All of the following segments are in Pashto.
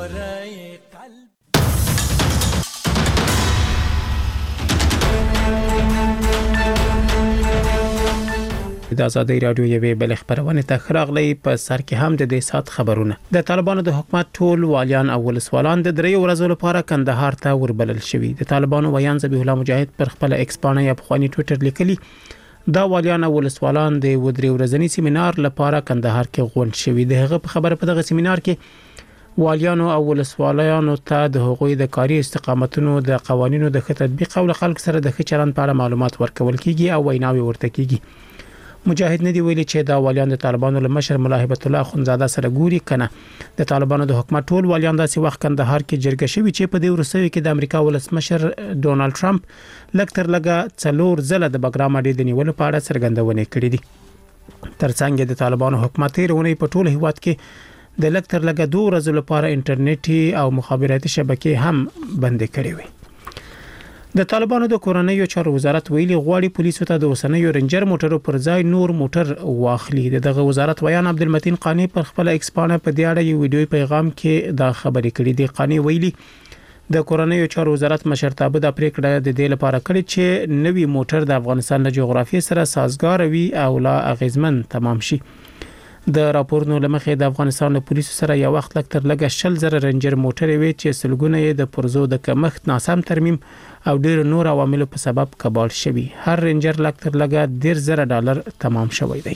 د ازادي رادیو یوې بل خبرونه ته خراغلی په سر کې هم د دې سات خبرونه د طالبانو د حکومت ټول والیان او ولسوالان د درې ورځو لپاره کندهار ته وربلل شوي د طالبانو ویان ذبیح الله مجاهد پر خپل ایکس باندې یا په خواني ټوئیټر لیکلي دا والیان او ولسوالان د ودرې ورځنی سیمینار لپاره کندهار کې غونډ شوي دغه په خبره په دغه سیمینار کې والیانو او ولسوالیانو ته د حقوقي د کاري استقامتونو د قوانینو د تطبیق او خلک سره د چلند په اړه معلومات ورکول کیږي او ویناوي ورته کیږي مجاهد ندی ویلي چې دا والیان د طالبانو له مشر مولا هیبت الله اخونزاده سره ګوري کنه د طالبانو د حکومت ټول والیان داسې وخت کندهار کې جرګه شوی چې په دې ورسوي کې د امریکا ولسمشر ډونالد ټرمپ لکتر لګه څلور ځله د بګرام اډې د نیولو په اړه څرګندونه کړې دي ترڅنګ د طالبانو حکومت رونی په ټول هیواد کې د لکتر لګه 2 ورځې لپاره انټرنیټي او مخابراتي شبکې هم بند کړې وي د طالبانو د کورنیو چارو وزارت ویلي غواړي پولیسو ته د وسنیو رنجر موټرو پر ځای نور موټر واخلي دغه وزارت ویان عبدالمتین قانی پر خپل ایکس باندې په دې اړه یو ویډیو پیغام کې دا خبرې کړې دي قانی ویلي د کورنیو چارو وزارت مشرتابه د پریکړه د دې لپاره کړې چې نوی موټر د افغانستان د جغرافیې سره سازګار وي او لا اغیزمن تمام شي د راپورونو لمخې د افغانستان له پولیسو سره یو وخت لکتر لګه 100,000 رنجر موټر وي چې سلګونه یې د پرزو د کمښت ناسم ترمیم او ډیر نور عوامل په سبب کبال شوی هر رنجر لکتر لګه $10,000 تمام شوی دی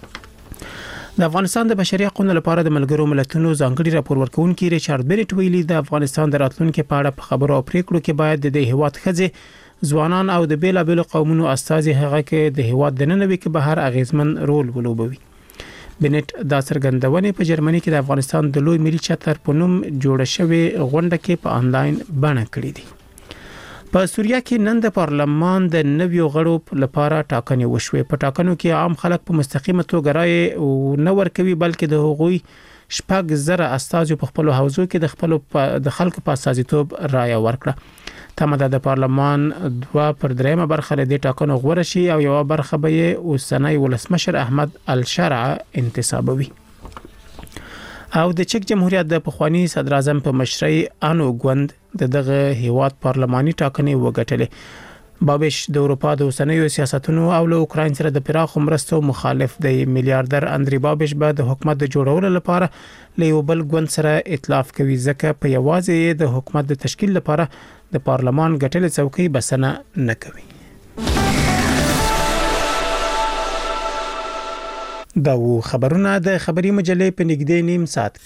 د افغانستان د بشري حقوقو لپاره د ملګرو ملتونو ځانګړي راپور ورکونکي ریچارډ بنټ ویلي د افغانستان د راتلونکو په اړه په خبرو او پریکړو کې باید د هیواد خځې ځوانان او د بیلابېلو قومونو استازي هغه کې د هیواد د ننوي کې بهر اغیزمن رول ولوبوي بنټ دا څرګندونه په جرمني کې د افغانستان د لوی ملي چتر په نوم جوړ شوی غونډه کې په انلاین بڼه کړې دي په سوریه کې نن د پارلمان د نویو غړو لپاره ټاکنې وشوې په ټاکنو کې عام خلک په مستقیمه توګه رائے نه ورکوي بلکې د حقوقي شپږ زره استازو په خپل حوزو کې د خلکو په اساسیتوب رائے ورکړه تمه د پارلمان 2/3 برخه د ټاکنو غوړه شي او یو برخه به اوسنۍ ولسمشر احمد الشرع انتصابوي او د چک جمهوریت د پخوانی صدر اعظم په مشرۍ انو ګوند دغه هیواد پارلماني ټاکنې وګټلې بابش د اروپا د اوسنیو سیاستونو او له اوکراین سره د پراخ مرستو مخالف دی میلیارډر اندری بابش به د حکومت د جوړولو لپاره له یو بل ګوند سره ائتلاف کوي ځکه په یوازې د حکومت د تشکیل لپاره د پارلمان ګټل څوکۍ بسنه نه کوي دا خبرونه د خبري مجلې په نږدې نیم ساعت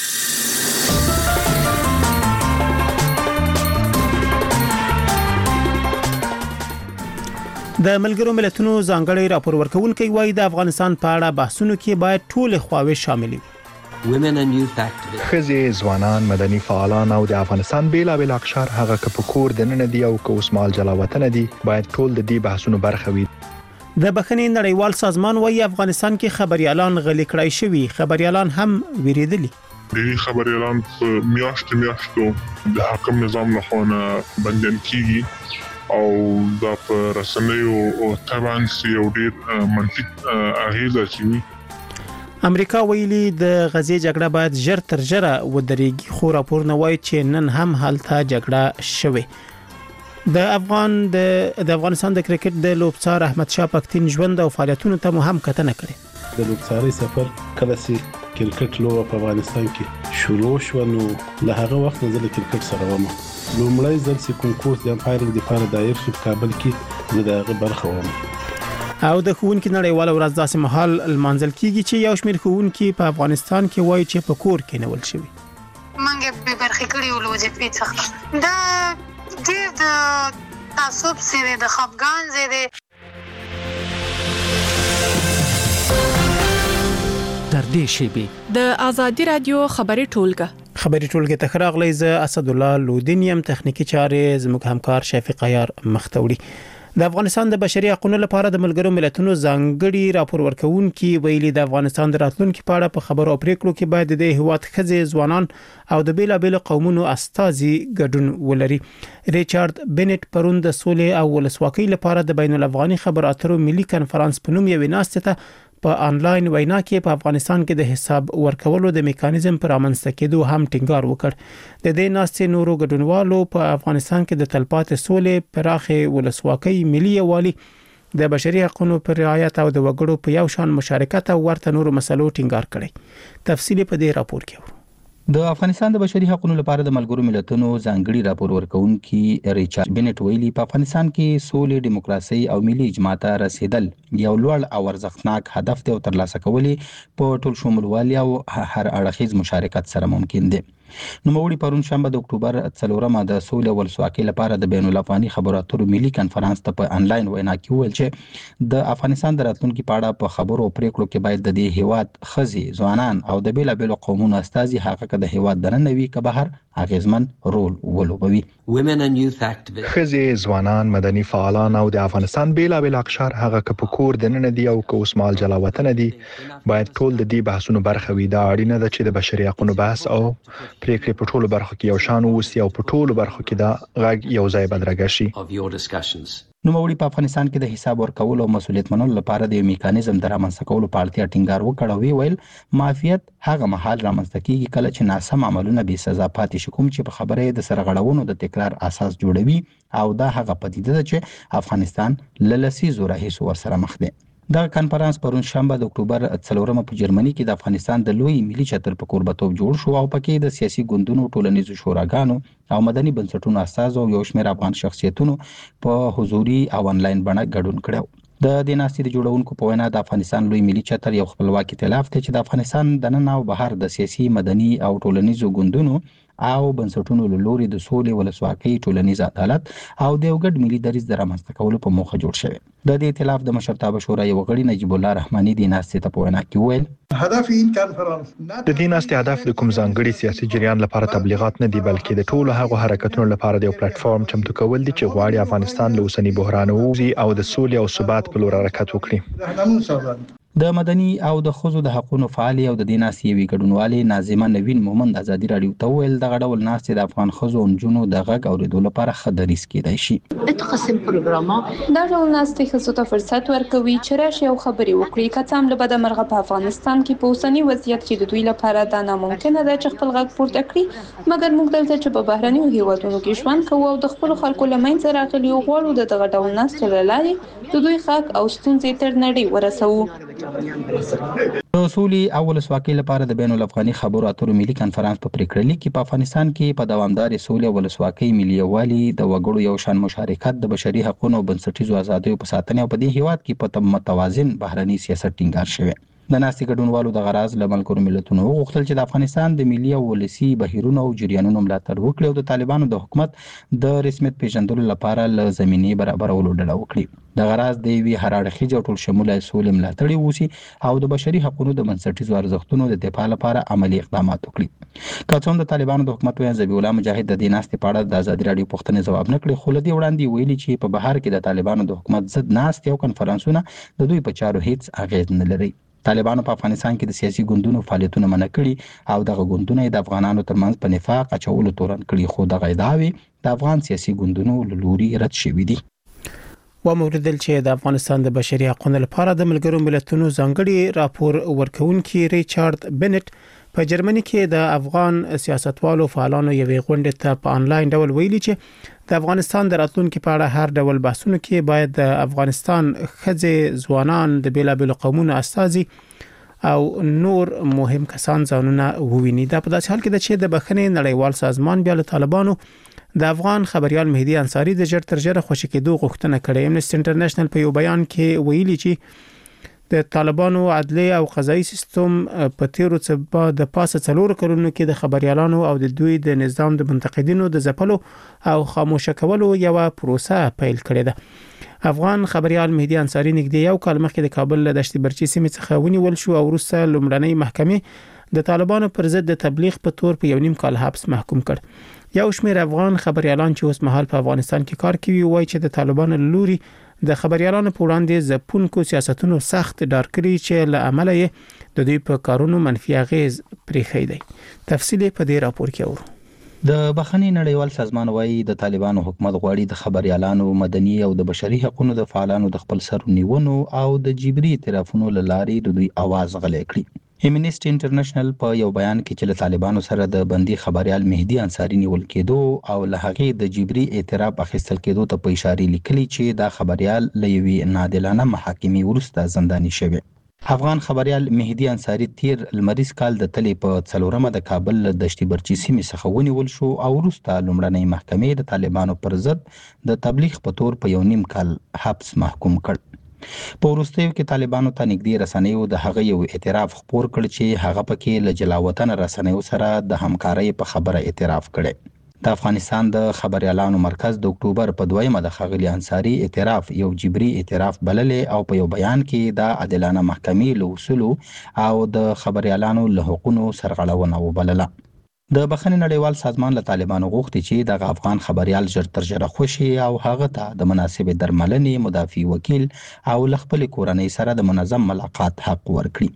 د ملګرو ملتونو ځانګړي راپور ورکوونکي وایي د افغانستان په اړه بحثونو کې باید ټول خواوې شامل وي خزي ځوانان مدني فعالان او د افغانستان بیلابل اقشار هغه که په کور د نن دی او که اوسمال جلاوطن دي باید ټول د دې بحثونو برخه وي د بخښنې نړیوال سازمان وایي افغانستان کې خبريالان غلي کړای شوي خبريالان هم ویریدلي د خبريالان میاشتو د حاکم نظام له خوا بندن کیږي او دا په رسنیو او تبعاً یو ډیر منفي اغیزه چوي امریکا ویلي د غزې جګړه باید ژر تر ژره ودرېږي خو راپور نه وایي چې نن هم حالته جګړه شوه د افغانستان د کرکټ د لوبڅار احمد شاه پښتين ژوند او فعالیتونو ته هم کتنه کړې د لوبڅاري سفر کله چې کرکټ لوبه په افغانستان کې شروع شو نو له هغه وخت نه د کرکټ سره ومه لومړی ځل چې کنکورس د امپایر د لپاره دایر شو کابل کې د هغه برخه ومه او د ښوونکو نړیواله ورځ داسې مهال المنځل کیږي چې یو شمېر ښوونکي په افغانستان کې وایي چې په کور کې نیول شوی منګه به برخه کړی ولوځي په څخه دا د تعصب سره د خفګان زیاده در دې شیبه د ازادي رادیو خبري ټولګه ته خراغلی ز اسد الله لودینیم تخنیکی چارې زموږ همکار شفیق عیار مختوړي د افغانستان د بشري حقوقو لپاره د ملګرو ملتونو ځانګړي راپور ورکوونکي ویلي د افغانستان د راتلونکو په اړه په خبرو او پریکړو کې باید د هیواد خځې ځوانان او د بیلابېلو قومونو استازي ګډون ولري ریچارډ بنټ پروند د سولې او ولسواکۍ لپاره د بین الافغاني خبرو اترو ملي کانفرنس په نوم یو ناستې ته په انلاین وینا کې په افغانستان کې د حساب ورکولو د میکانیزم پر امنځته کېدو هم ټینګار وکړ. د دې ناستې نورو ګډونوالو په افغانستان کې د تلپاتې سولې، پراخې ولسواکۍ، ملي یووالي، د بشري حقوقو پر رعایت او د وګړو په یو شان مشارکت او ورته نورو مسلو ټینګار کړی. تفصیل په دې راپور کې ورو. د افغانستان د بشري حقوقو لپاره د ملګرو ملتونو ځانګړي راپور ورکونکي ریچارډ بنټ ویلي په افغانستان کې سولې، دیموکراسي او ملي اجماع ته رسیدل یو لوړ او ارزښتناک هدف دی او ترلاسه کول په ټول شمولوالي او هر اړخیز مشارکت سره ممکن دی. نوموړي پرون شنبه د اکتوبر 4 د سولې او ولسواکۍ لپاره د بین الافغاني خبرو اترو ملي کانفرنس ته په انلاین وینا کې ویل چې د افغانستان د راتلونکي په اړه په خبرو او پریکړو کې باید د دې هیواد خزي، ځوانان او د بیلابېلو قومونو استازي حقیقت د هیواد درنوي که بهر اغیزمن رول ولوبوي. خزي، ځوانان، مدني فعالان او د افغانستان بیلابېل اقشار هغه که په کور دننه دي او که اوس مال جلا وطن دي باید ټول د دې بحثونو برخه وي. دا اړینه ده چې د بشري حقوقو بحث او پریکړې په ټولو برخو کې یو شان ووسي او په ټولو برخو کې دا غږ یو ځای بدرګه شي. نوموړي په افغانستان کې د حساب ورکولو او مسؤلیت منلو لپاره د میکانیزم د رامنځته کولو په اړتیا ټینګار وکړ او ویل معافیت هغه مهال رامنځته کیږي کله چې ناسم عملونه بې سزا پاتې شي، کوم چې په خبره د سرغړونو د تکرار اساس جوړوي او دا هغه پدیده ده چې افغانستان له لسیزو راهیسې ورسره مخ دی. دا کانفرنس پرون شنبه د اکتوبر 4 په جرمني کې د افغانستان د لوی ملي چتر په کوربتوب جوړ شو او پکې د سیاسي ګوندونو، ټولنیزو شوراګانو او مدني بنسټونو اساس او یو شمېر افغان شخصیتونو په حضوري او انلاین بڼه ګډون کړو. د دې ناستې د جوړونکو په وینا د افغانستان لوی ملي چتر یو خپلواک ائتلاف دی چې د افغانستان دننه او بهر د سیاسي، مدني او ټولنیزو ګوندونو او بنسټونو له لوري د سولې، ولسواکۍ، ټولنیز عدالت او د یو ګډ ملي دریځ د رامنځته کولو په موخه جوړ شوی. د دې ائتلاف د مشرتابه شورا یو غړي نجیب الله رحماني د ناستې ته په وینا کې ویل هدف این کانفرنس د دې ناستې هدف د کوم ځانګړي سیاسي جریان لپاره تبلیغات نه دی، بلکې د ټولو هغو حرکتونو لپاره د یو پلیټ فارم چمتو کول دي چې غواړي افغانستان له اوسني بحران ووځي او د سولې او ثبات په لور حرکت وکړي. د مدني او د ښځو د حقوقو فعال او د دې ناستې یوې ګډونوالې ناظمه نوین مومند ازادي راډیو ته ویل دغه ډول ناستې د افغان ښځو او نجونو د غږ اورېدو لپاره ښه دریځ کېدای شي. دا ډول ناستې ښځو ته فرصت ورکوي چې راشي او خبرې وکړي، که څه هم له بده مرغه په افغانستان کې په اوسني وضعیت کې د دوی لپاره دا ناممکنه ده چې خپل غږ پورته کړي، مګر موږ دلته چې په بهرنیو هیوادونو کې ژوند کوو او د خپلو خلکو له منځه راغلي یو غواړو د دغه ډول ناستو له لارې د دوی غږ او ستونزې تر نړۍ ورسوو. د سولې او ولسواکۍ لپاره د بین الافغاني خبرو اترو ملي کانفرنس په پریکړه لیک کې په افغانستان کې په دوامدارې سولې او ولسواکۍ، ملي یووالي، د وګړو یو شان مشارکت، د بشري حقوقو او بنسټیزو آزادیو په ساتنه او په دې هیواد کې په متوازن بهرني سیاست ټینګار شوی. د ناستې ګډونوالو د غراز له ملګرو ملتونو وغوښتل چې د افغانستان د ملي او ولسي بهیرونو او جریانونو ملاتړ وکړي او د طالبانو د حکومت د رسمیت پیژندلو لپاره له زمینې برابرولو ډډه وکړي. د غراز د یوې هر اړخیزې او ټول شموله سولې ملاتړ ووسي او د بشري حقوقو د بنسټیزو ارزښتونو د دفاع لپاره عملی اقدامات وکړي. که څه هم د طالبانو د حکومت ویاند ذبیح الله مجاهد د دې ناستې په اړه د ازادي راډیو پوښتنې ځواب نه کړي، خو له دې وړاندې ویلي چې په بهر کې د طالبانو د حکومت ضد ناستې او کنفرانسونه د دوی په چارو هیڅ اغیز نه لري. طالبانو په افغانستان کې د سیاسي ګوندونو فعالیتونه منع کړي او دغه ګوندونه د افغانانو ترمنځ په نفاق اچولو تورن کړي، خو دغه ادعاوې د افغان سیاسي ګوندونو له لوري رد شوې دي. وموردل چې د افغانستان د بشري حقوقو لپاره د ملګرو ملتونو ځانګړي راپور ورکونکي ریچارډ بنټ په جرمني کې د افغان سیاستوالو فعالانو یوې غونډې ته په انلاین ډول ویلي چې د افغانستان د راتلونکي په اړه هر ډول بحثونو کې باید د افغانستان ښځې، ځوانان، د بیلابېلو قومونو استازي او نور مهم کسان ځانونه وویني. دا په داسې حال کې ده چې د بخښنې نړیوال سازمان بیا له طالبانو د افغان خبريال مهدي انصاری د ژر تر ژره خوشی کېدو غوښتنه کړې. امنیسټي انټرنیشنل په یو بیان کې ویلي چې د طالبانو عدلي او قضایي سیستم په تیرو څه د پاسه 4 کلونو کې د خبريالانو او د دوی د نظام د منتقدینو د ځپلو او خاموشه کولو یو پروسه پیل کړې ده. افغان خبريال مهدي انصاری نږدې یو کال مخکې د کابل له دشت برچي سیمې څخه ونیول شو او وروسته لومړنۍ محکمې د طالبانو پر ضد د تبلیغ په تور په 1.5 کال حبس محکوم کړ. یو شمېر افغان خبريالان چې اوس مهال په افغانستان کې کار کوي وایي چې د طالبانو لوري د خبريالانو په وړاندې ځپونکو سیاستونو سخت ډار کړی چې له عمله یې د دوی په کارونو منفي اغیز پرېښی دی. تفصیل په دې راپور کې اورو. د بخښنې نړیوال سازمان وايي د طالبانو حکومت غواړي د خبريالانو، مدني او د بشري حقوقو د فعالانو د خپل سرنیونو او د جبري اعترافونو لاري د دوی आवाज غلې کړي. امنیسټي انټرنیشنل په یو بیان کې چې له طالبانو سره د بندي خبريال مهدي انصاری نیول کېدو او له هغې د جبري اعتراف اخیستل کېدو ته په اشاره لیکلي چې دا خبريال لوي نادلانه محاکمې وروسته زنداني شوی. افغان خبريال مهدي انصاری تیر لمریز کال د تلې په 4مه د کابل د دشتي برچي سیمې څخه ونیول شو او وروسته لومړنۍ محکمې د طالبانو پر ضد د تبلیغ په تور په 1.5 کال حبس محکوم کړ. په وروستیو کې طالبانو ته نږدې رسنیو د هغه یو اعتراف خپور کړ چې هغه پکې له جلاوطن رسنیو سره د همکارۍ په خبره اعتراف کړي. د افغانستان د خبريالانو مرکز د اکتوبر په 2مه د ښاغلي انصاری اعتراف یو جبري اعتراف بللې او په یو بیان کې د عادلانه محکمې له اصولو او د خبريالانو له حقوقو سرغړونه وبلله. د بخښنې نړیوال سازمان له طالبانو غوښتي چې د افغان خبريال ژر تر ژره خوشي او هغه ته د مناسب درملنې مدافع وکیل او له خپل کورنۍ سره د منظم ملاقات حق ورکړي.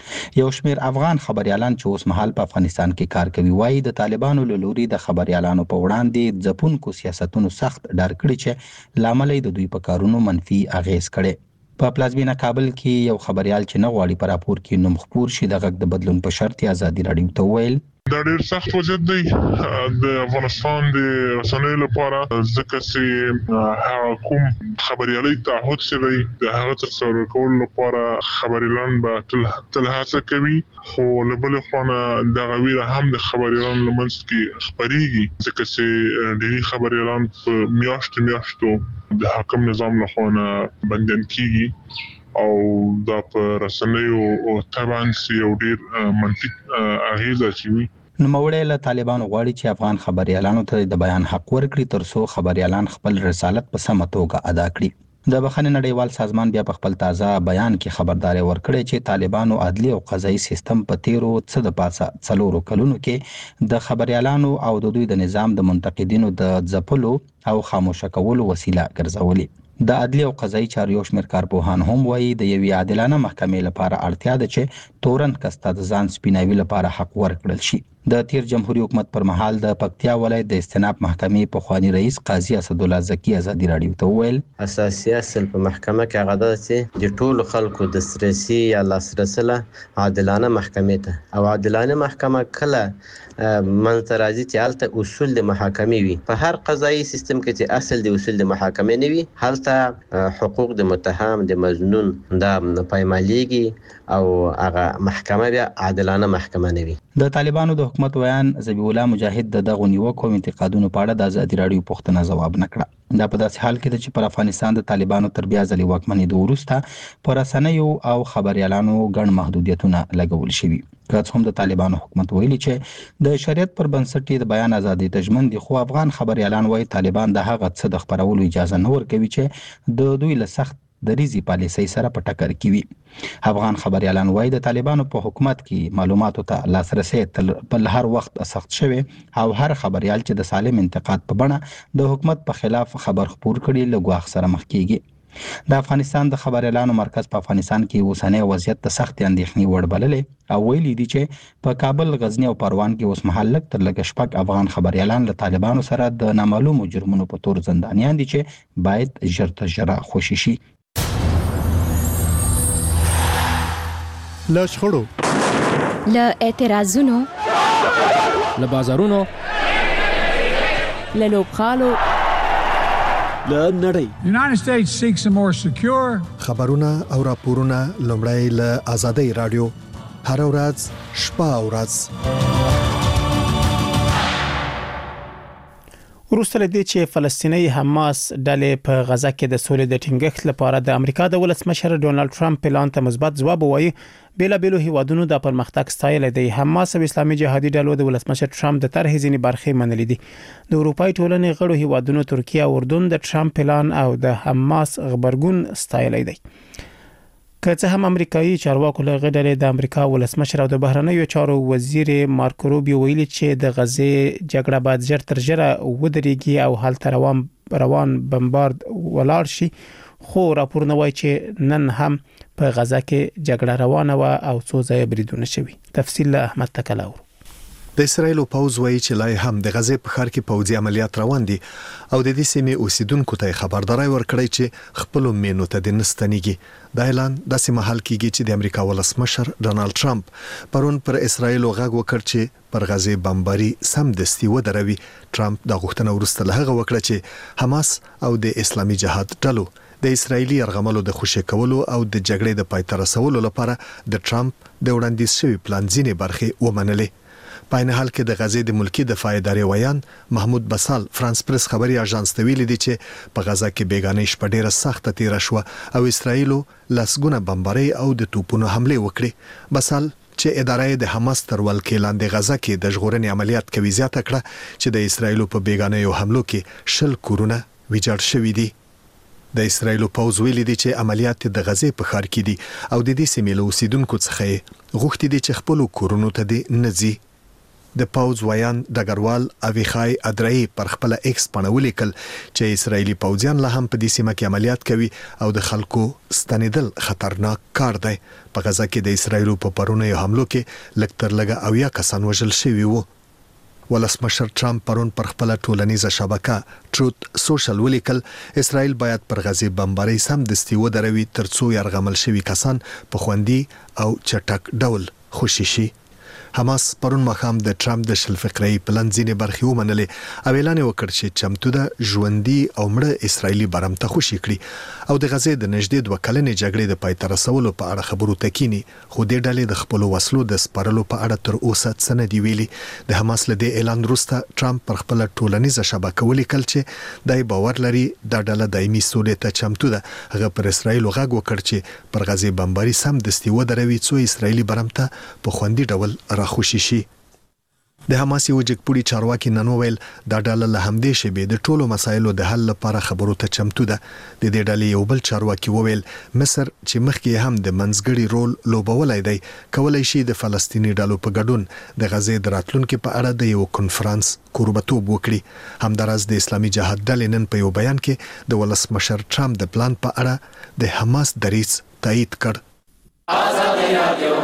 یو شمیر افغان خبريالان چې اوس مهال په افغانستان کې کار کوي وایي د طالبانو له لوري د خبريالانو په وړاندې ځپونکو سیاستونو سخت ډار کړي چې لامل د دوی په کارونو منفي اغیز کړي. په پلازمینه کابل کې یو خبريال چې نه غواړي په راپور کې نوم خپور شي د غږ د بدلون په شرط ازادي راډیو ته ویل دا ډېر سخت وضعیت دی د افغانستان د رسنیو لپاره ځکه چې هغه کوم خبريالي تعهد شوی د هغه تر کول لپاره خبريالان به تل هڅه کوي خو له بل خوا د غویره هم د خبريالان لمنځ کې خبريږي ځکه چې ډېری خبريالان په میاشتو د حاکم نظام له خوا بنديان کیږي او دا په رسنیو او تبعاً یو ډېر منفي اغیزه چوي. نوموړی له طالبانو غواړي چې افغان خبريالانو ته د بیان حق ورکړي ترڅو خبريالان خپل رسالت په سمه توګه ادا کړي. د بخښنې نړیوال سازمان بیا په خپل تازه بیان کې خبرداري ورکړې چې طالبانو عدلي او قضایي سیستم په تیرو څه د پاسه 4 کلونو کې د خبريالانو او د دوی د نظام د منتقدینو د ځپلو او خاموشه کولو وسیله ګرځولې. د عدلي او قضایي چارو یو شمېر کارپوهان هم وایي د یوې عادلانه محکمې لپاره اړتیا ده چې تورن کس ته د ځان سپیناوي لپاره حق ورکړل شي. د تیر جمهوریت حکومت پر مهال د پکتیا ولایت د استناب محکمې پخوانی رئیس قاضي اسدالله زکی ازادي راډیو ته ویل اساسي اصل په محکمه کې هغه ده چې د ټولو خلکو د سرسي یا لاسرسي عادلانه محکمې ته او عادلانه محکمه کله منځ راځي چې هلته اصول د محاکمې وي. په هر قضایي سیستم کې چې اصل د اصول د محاکمې نه وي هلته حقوق د متهم د مظنون د پایمالېږي او هغه محکمه بیا عادلانه محکمه نه وي. د طالبانو د حکومت ویان ذبیح الله مجاهد د دغه نیوکو انتقادونو په اړه د ازادي راډیو پوښتنه ځواب نه کړه. دا په داسې حال کې ده چې پر افغانستان د طالبانو تر بیا ځلې واکمنېدو وروسته پر رسنیو او خبريالانو ګڼ محدودیتونه لګول شوي. که څه هم د طالبانو حکومت ویلي چې د شریعت پر بنسټ د بیان ازادي ته ژمن دي خو افغان خبريالان وایي طالبان د هغه څه د خبرولو اجازه نه ورکوي چې د دوی له سخت دریزي پالیسۍ سره په ټکر کې وي. افغان خبريالان وایي د طالبانو په حکومت کې معلوماتو ته لاسرسي په هر وخت سخت شوی او هر خبريال چې د سالم انتقاد په بڼه د حکومت په خلاف خبر خپور کړي له ګواښ سره مخ کیږي. د افغانستان د خبريالانو مرکز په افغانستان کې اوسنۍ وضعیت ته سخت اندېښنې وړ بللې او ویلي دي چې په کابل، غزنی او پروان کې اوس مهال لږ تر لږه 6 افغان خبريالان له طالبانو سره د نامعلومو جرمونو په تور زندانیان دي چې باید ژر تر ژره خوشي شي. له شخړو، له اعتراضونو، له بازارونو، له لوبغالو، له نړۍ. United States seeks a more secure خبرونه او راپورونه لومړی له آزادۍ رادیو هر ورځ شپه او ورځ. وروسته له دې چې فلسطیني حماس ډلې په غزا کې د سولې د ټینګښت لپاره د امریکا د ولسمشر ډونالد ټرمپ پلان ته مثبت ځواب وایي، بیلابېلو هیوادونو د پرمختګ ستایل دی. حماس او اسلامي جهادي ډلو د ولسمشر ټرمپ د طرحې ځینې برخې منلې دي. د اروپای ټولنې غړو هیوادونو ترکیه او اردن د ټرمپ پلان او د حماس غبرګون ستایل دی. که څه هم امریکایي چارواکو له غډلې د امریکا ولسمشر او د بهرنیو چارو وزیر مارکو روبیو ویلي چې د غزې جګړه باید ژر تر ژره ودرېږي او هلته روان بمبارد ولاړ شي، خو راپورونه وایي چې نن هم په غزا کې جګړه روانه و او څو ځای بریدونه شوي. تفصیل له احمد تکلاور. د اسرایل پوځ وایي چې لای هم د غزې په ښار کې پوځي عملیات روان دي او د دې سیمې اوسیدونکو ته خبرداري ورکړی چې خپل مینو ته د نستنیږي. دا اعلان داسې مهال کېږي چې د امریکا ولسمشر ډونالد ټرمپ پرون پر اسرایل غږ وکړ چې پر غزې بمباري سمدستي ودروي. ټرمپ د غوښتنه ورسته له هغه وکړه چې حماس او د اسلامي جهاد ډلو د اسرایلی یرغملو د خوشی کولو او د جګړې د پای ته رسولو لپاره د ټرمپ د وړاندیز شوی پلان ځینې برخې ومنلې. په عین حال کې د غزې د ملکی دفاع ادارې ویان محمود بسال فرانس پریس خبري اژانس ته ویلي دي چې په غزا کې بیگانه شپه ډیره سخته تیر شو او اسرایل لاسګونه بمباري او د توپونو حمله وکړي. بسال چې ادارې د حماس تر ولکې لاندې غزا کې د ژغورنې عملیات کوي زیاته کړه چې د اسرایل په بیگانه یو حملو کې شل کورونه ویجاړ شوي دي. د اسرایل پوځ ویلي دي چې عملیات د غزې په ښار کې دي او د دې سیمې له اوسیدونکو څخه غوښتي دي چې خپل کورونو ته دې نځي. د پوځ ویان ډګروال اویخای ادرای پر خپل ایکس باندې ولیکل چې اسرایلی پوځیان له هم په دې سیمه کې عملیات کوي او د خلکو ستنیدل خطرناک کار دی. په غزا کې د اسرایل په پرونی حملو کې لکتر لګه او یا کسان وژل شوي وو. ولسمشر ټرمپ پرون پر خپل ټولنیزه شبکه ټروت سوشل ولیکل اسرایل باید پر غزې بمباري سمدستي ودروي ترڅو يرغمل شوي کسان په خوندي او چټک ډول خوشي شي. حماس پرون مخام د ټرمپ د شل فقري پلان ځینې برخې ومنلې او اعلان وکړ چې چمتو ده ژوندۍ او مړه اسرایلی برم ته خوشي کړي او د غزې د نږدې 2 کلنې جګړې د پای ته رسولو په اړه خبرو تکینی. خو د ډلې د خپل وسلو د سپارلو په اړه تر اوسه څه نه دی ویلي. د حماس له دې اعلان وروسته ټرمپ پر خپل ټولنیزه شبکه ولیکل چې دای باور لري د ډله دایمي سولې ته چمتو ده. هغه پر اسرایل غږ وکړ چې پر غزې بمباري سمدستي ودروي څو اسرایلی برم ته په خوندي ډول خوشي شي. د حماس یو جګپوړي چارواکي نن وویل دا ډله له همدې شبي د ټولو مسایلو د حل لپاره خبرو ته چمتو ده. د دې ډلې یو بل چارواکي وویل مصر چې مخکې هم د منځګړي رول لوبولای دی کولای شي د فلسطینی ډلو په ګډون د غزې د راتلونکو په اړه د یو کنفرانس کوربتوب وکړي. همدارس د اسلامي جهاد ډلې نن په یو بیان کې د ولسمشر ټرمپ د پلان په اړه د حماس دریځ تایید کړ. آزادي رادیو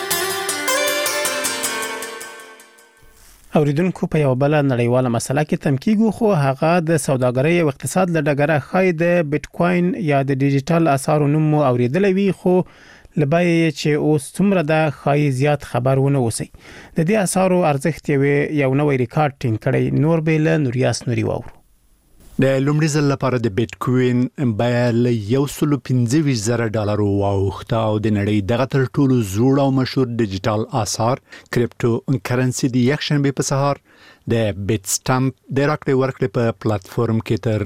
اوریدونکو په یو بل نړیواله مسله کې تمکیږو خو هغه د سوداګرۍ او اقتصاد له ډګره خای د بیتکوین یا د ډیجیټل اسعارو نوم اوریدلې وی خو لبای چې اوس څومره د خای زیات خبرونه وسی. د دې اسعارو ارزښت یو نوې ریکارډ ټینګ کړی. نور بیل نوریاس نوري وورو. د لومړي ځل لپاره د بیتکوین بیه له $125,000 واوښته او د نړۍ دغه تر ټولو زوړ او مشهور ډیجیټل آثار کریپټو کرنسي د یکشنبه په سهار د بیت سټامپ د راکړې ورکړې په پلیټفارم کې تر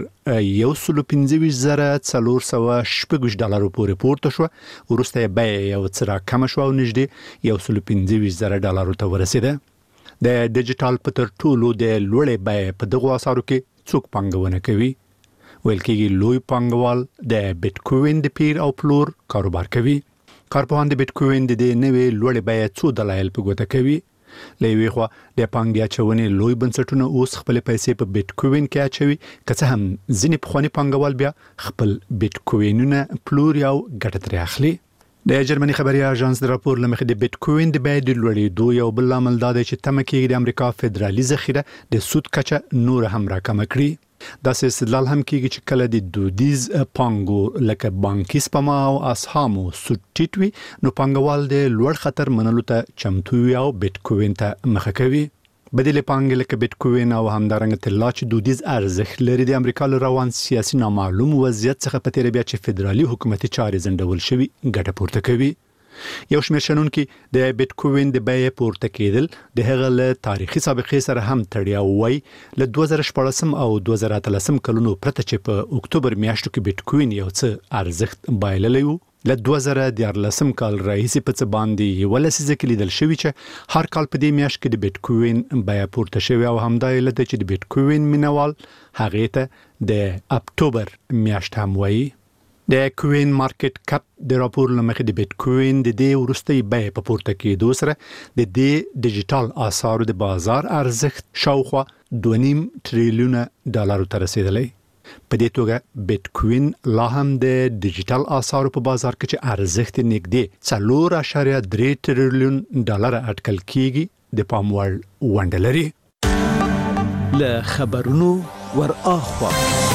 $125,460 پورې پورته شو. وروسته بیه یو څه کم شو او نږدې $125,000 ته ورسیده. د ډیجیټل په تر ټولو د لوړې بیه په دغه آثارو کې څوک پانګونه کوي. ویل کېږي لوی پانګوال د بیتکوین د پیر او پلور کاروبار کوي. کارپوهان د بیتکوین د نوې لوړې بیه څو دلایل په ګوته کوي. له یوې خوا د پانګې اچونې لوی بنسټونه اوس خپل پیسې په بیتکوین کې اچوي که څه هم ځینې پخواني پانګوال بیا خپل بیتکوینونه پلور او ګټه ترې اخلي. د جرمني خبري اژانس د راپور لمخې د بیتکوین د بیې د لوړېدو یو بل عامل دا دی چې تمه کېږي د امریکا فدرالي ذخیره د سود کچه نور هم راکمه کړي. دا استدلال هم کېږي چې کله د دودیز پانګو لکه بانکي سپما او اسهامو سود ټیټ وي نو پانګوال د لوړ خطر منلو ته چمتو وي او بیتکوین ته مخه کوي. بدیل پانګې لکه بیتکوین او همدارنګه طلا چې دودیز ارزښت لري د امریکا له روان سیاسي نامعلوم وضعیت څخه په تیر بیا چې فدرالي حکومتي چارې زندول شوي ګټه پورته کوي. یو شمېر شنونکي د بیتکوین د بیې پورته کېدل د هغه له تاریخي سابقې سره هم تړیا وای. له 2014 او 2013 کلونو پرته چې په اکتوبر میاشتو کې بیتکوین یو څه ارزښت بایللی و. له 2014 کال راهیسې په څه باندې یو لسیزه کې لیدل شوی چې هر کال په دې میاشت کې د بیتکوین بیه پورته شوی او همدا علت چې د بیتکوین مینوال هغه ته د اکتوبر میاشت هم وایي. د کوین مارکیټ کپ د راپور لمخې د بیتکوین د دې وروستي بیه په پورته کېدو سره د دې ډیجیټل آثارو د بازار ارزښت شاوخوا $2.5 تریلیون ته رسیدلی. په دې توګه بیتکوین لا هم د ډیجیټل آثارو په بازار کې چې ارزښت نږدې $4.3 تریلیون اټکل کېږي د پام وړ ونډه لري. له خبرونو ور اخوا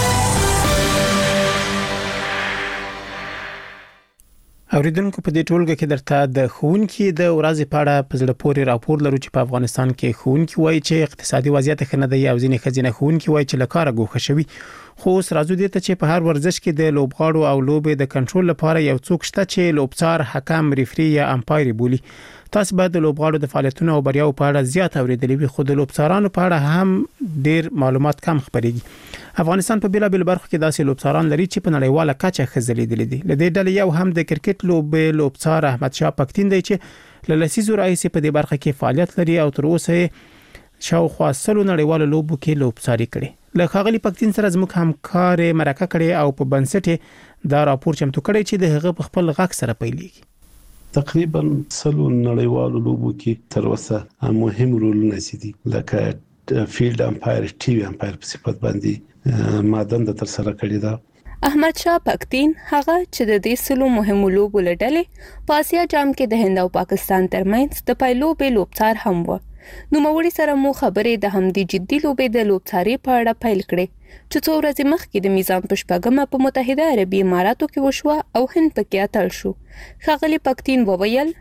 اوریدونکو په دې ټولګه کې درته د ښوونکي د ورځې په اړه په زړه پورې راپور لرو چې په افغانستان کې ښوونکي وایي چې اقتصادي وضعیت ښه نه دی او ځینې ښځینه ښوونکي وایي چې له کاره ګوښه شوي. خو اوس راځو دې ته چې په هر ورزش کې د لوبغاړو او لوبې د کنټرول لپاره یو څوک شته چې لوبڅار، حکم، ریفري یا امپایر بولي. تاسو باید د لوبغاړو د فعالیتونو او بریاو په اړه زیات اوریدلی وي، خو د لوبڅارانو په اړه هم ډیر معلومات کم خبريږي. افغانستان په بیلابل برخو کې داسې لوبڅاران لري چې په نړیواله کچه خزلیدلي دي. لدې ډلې یو هم د کرکټ لوبڅار احمد شاه پکتین دی چې له لسیزو راځي په دې برخه کې فعالیت لري او تر اوسه شاوخوا 100 نړیوالو لوبو کې لوبڅاري کړي. له خاغلی پکتین سره زموږ همکار مرکه کړي او په بنسټ دا راپور چمتو کړي چې د هغه په خپل غږ سره پیلېږي. تقریبا 100 نړیوالو لوبو کې تر اوسه مهم رولونه دي، لکه فیلډ امپایر، ټي وي امپایر په صفت باندې مادن د تر سره کړی دا. احمد شاه پکتین هغه چې د دې سلو مهمو لوبو لړلې په آسیا جام کې د هند او پاکستان ترمنځ د پایلو به لوبڅار هم و. نو موري سره مو خبرې د همدې جدي لوبې د لوبڅاري په اړه پیل کړې چې څو ورځې مخکې د میزان په شپږمه په متحده عربي اماراتو کې وشوه او هند پکې اتل شو. خاغلی پکتین وویل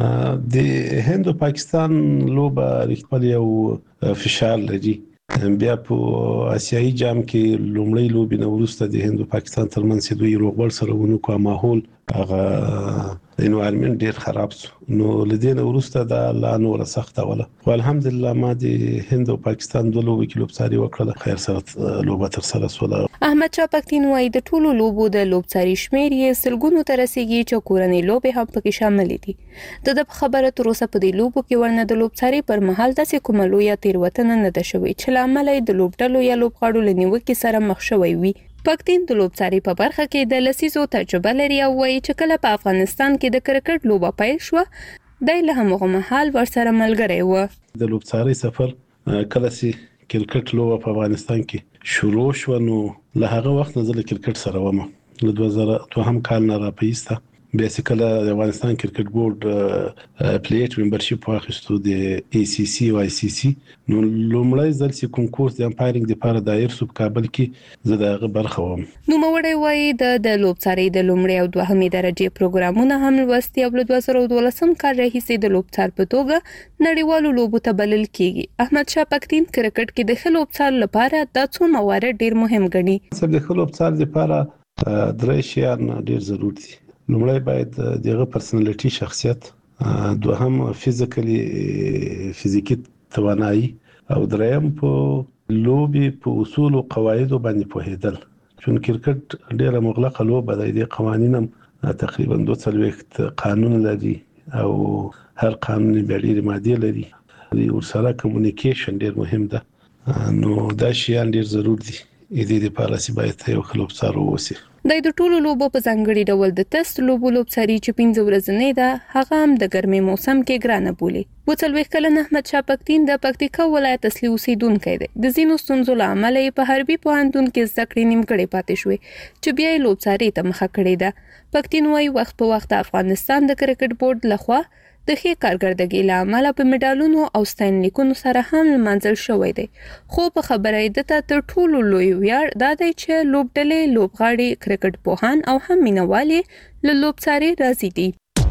د هند او پاکستان لوبه خپل یو فشار لري. بیا په آسیایي جام کې لومړی لوبې نه وروسته د هند او پاکستان ترمنځ دوی روغبړ سره ونکو ماحول هغه انوایرمنت ډیر خراب شو. نو لدین وروسته دا لا نور سخته ولا خو الحمدلله ما د هند او پاکستان دوه لوبې کې لوبڅاري وکړه، خیر سره لوبه تر سره سوله. احمد شاه پکتین وايي د ټولو لوبو د لوبڅاري شمیر یې سلګونو ته رسیدي چې کورنۍ لوبې هم پکې شامل دي. د خبره تر اوسه په دې لوبو کې ورنه د لوبڅاري پر مهال د کوملو یا تیروتنه نه ده شوې چې لامل د لوبډلو یا لوبغاړو لنیوکې سره مخ شوی وي. پکتین د لوبڅاري په برخه کې د لسیزو تجربه لري او وايي چې کله په افغانستان کې د کرکټ لوبه پیل شو د له همغه مهال ورسره ملګری و. د لوبڅاري سفر کله چې کرکټ لوبه په افغانستان کې شروع شو نو له هغه وخت نه زه کرکټ سره وم. له 2002 کال نه راپېسته بیا چې کله د افغانستان کرکټ بورډ پلیټ ممبرشپ واخیستو د ای سی سی او آی سی سی نو لومړی ځل چې کنکورس د امپایرینګ لپاره دایر شو په کابل کې زه دغه برخه وم. نو موړی وایي د لوبڅاري د لومړی او دوهمې درجه پروګرامونه هم لوستي او له 2012 کال راهیسې د لوبڅار په توګه نړیوالو لوبو ته بلل کیږي. احمد شاه پکتین کرکټ کې د ښه لوبڅار لپاره د څو موارد ډیر مهم ګڼي. د ښه لوبڅار لپاره درې شیان ډیر ضروري دي. لومړی باید دغه پرسنالټي شخصیت، دوهم فزیکی توانایي او دریم په لوبي په اصول او قواعد باندې پوهیدل. چون کرکټ ډیره مغلقه لوبه ده، د قوانینم تقریبا 240 قانون لري او هر قانون ډیر ماده لري. ورسره کمیونیکیشن ډیر مهم ده. نو دا شیان ډیر ضروري دي. دې لپاره چې باید یو خلوبڅار ووسی. د ټولو لوبو په ځانګړي ډول د تست لوبو لوبڅاري چې 15 ورځې ده هغه هم د ګرمي موسم کې ګرانه بولي. وڅلوي کلن احمد شاه پکتین د پکتیکا ولایت اصلي اوسیدونکی دی. د زینو ستونزو له امله په حربي پوهنتون کې زده کړې نیمګړې پاتې شوې چې بیا یې لوبڅاري ته مخه کړې ده. پکتین وايي وخت په وخت افغانستان د کرکټ بورډ لخوا د ښې کارګردګۍ له امله په میډالونو او ستاینلیکونو سره هم منزل شوی دی. خو په خبره د تر ټولو لوی ویاړ دا دی چې لوبډلې، لوبغاړي، کرکټ پوهان او هم مینوالي له لوبڅاري راضي دي.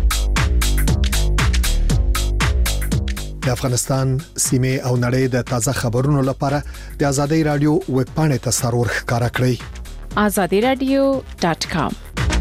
د افغانستان سیمه او نړۍ د تازه خبرونو لپاره د ازادي رادیو ویب پاڼې ته سرور ښکارا کړئ. azadiradio.com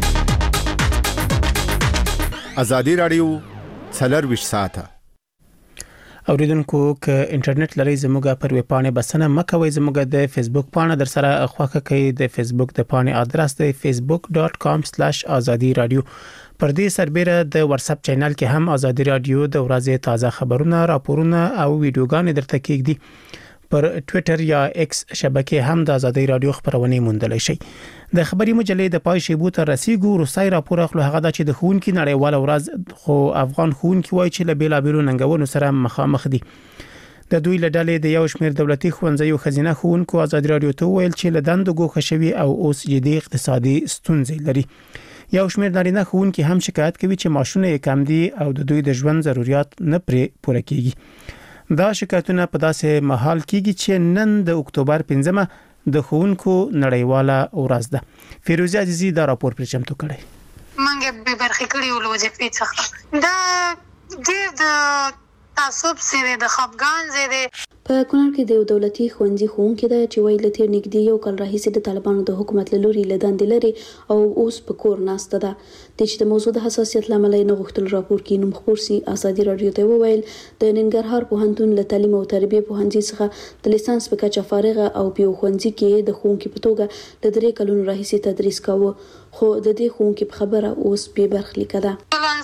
ازادي رادیو څلرويش ساعته. اوریدونکو ک انټرنیټ لري زموږه پر ویب پاڼه بسنه مکوئ. زموږه د فیسبوک پاڼه در سره خوښه کوي. د فیسبوک د پاڼې ادرس دی facebook.com/azadi radio. پر دې سربېره د واتس اپ چینل کې هم ازادي رادیو د ورځې تازه خبرونه، راپورونه او ویډیوګانې درته کېږي. پر ټوئیټر یا ایکس شبکې هم د ازادي رادیو خبرونه موندلی شي. د خبري مجلې د پای شیبو ته رسیدو روسي راپور اخلو هغه د چې د خونکي نړیواله ورځ خو افغان خونکي وایي چې له بیلابیلو ننګونو سره مخامخ دي. د دوی له ډلې د یو شمېر دولتي ښوونځیو خزینه خونکو ازادي رادیو ته ویل چې له دندو ګوښه شوي او اوس جدي اقتصادي ستونزې لري. یو شمېر نارینه خونکي هم شکایت کوي چې معاشونه یې کم دي او د دوی د ژوند ضرورت نه پوره کیږي. دا شکایتونه په داسې مهال کېږي چې نن د اکتوبر 15 د ښوونکو نړیواله ورځ ده. فیروزه عزیزی دا راپور پر چمتو کړی. منګه به برخې کړي ول وظیفې څخه دا د تعصب سره د خپګان زیاده. په کونړ کې د دولتي ښوونځي ښوونکي د چې ویل تیر نږدې یو کال راهیسې د طالبانو د حکومت له لوري لداندې لري او اوس په کور ناسته ده. د چې د موضوع د حساسیت لامل نه غوښتل راپور کې نوم خبر سي ازادي رادیو ته وویل د ننګرهار پوهنتون له تعلیم او تربیه پوهنځي څخه د لیسانس په کچه فارغه او په ښوونځي کې د ښوونکي په توګه د 3 کلونو راهیسې تدریس کاوه، خو د دې ښوونکي په خبره اوس به برخلیک ده.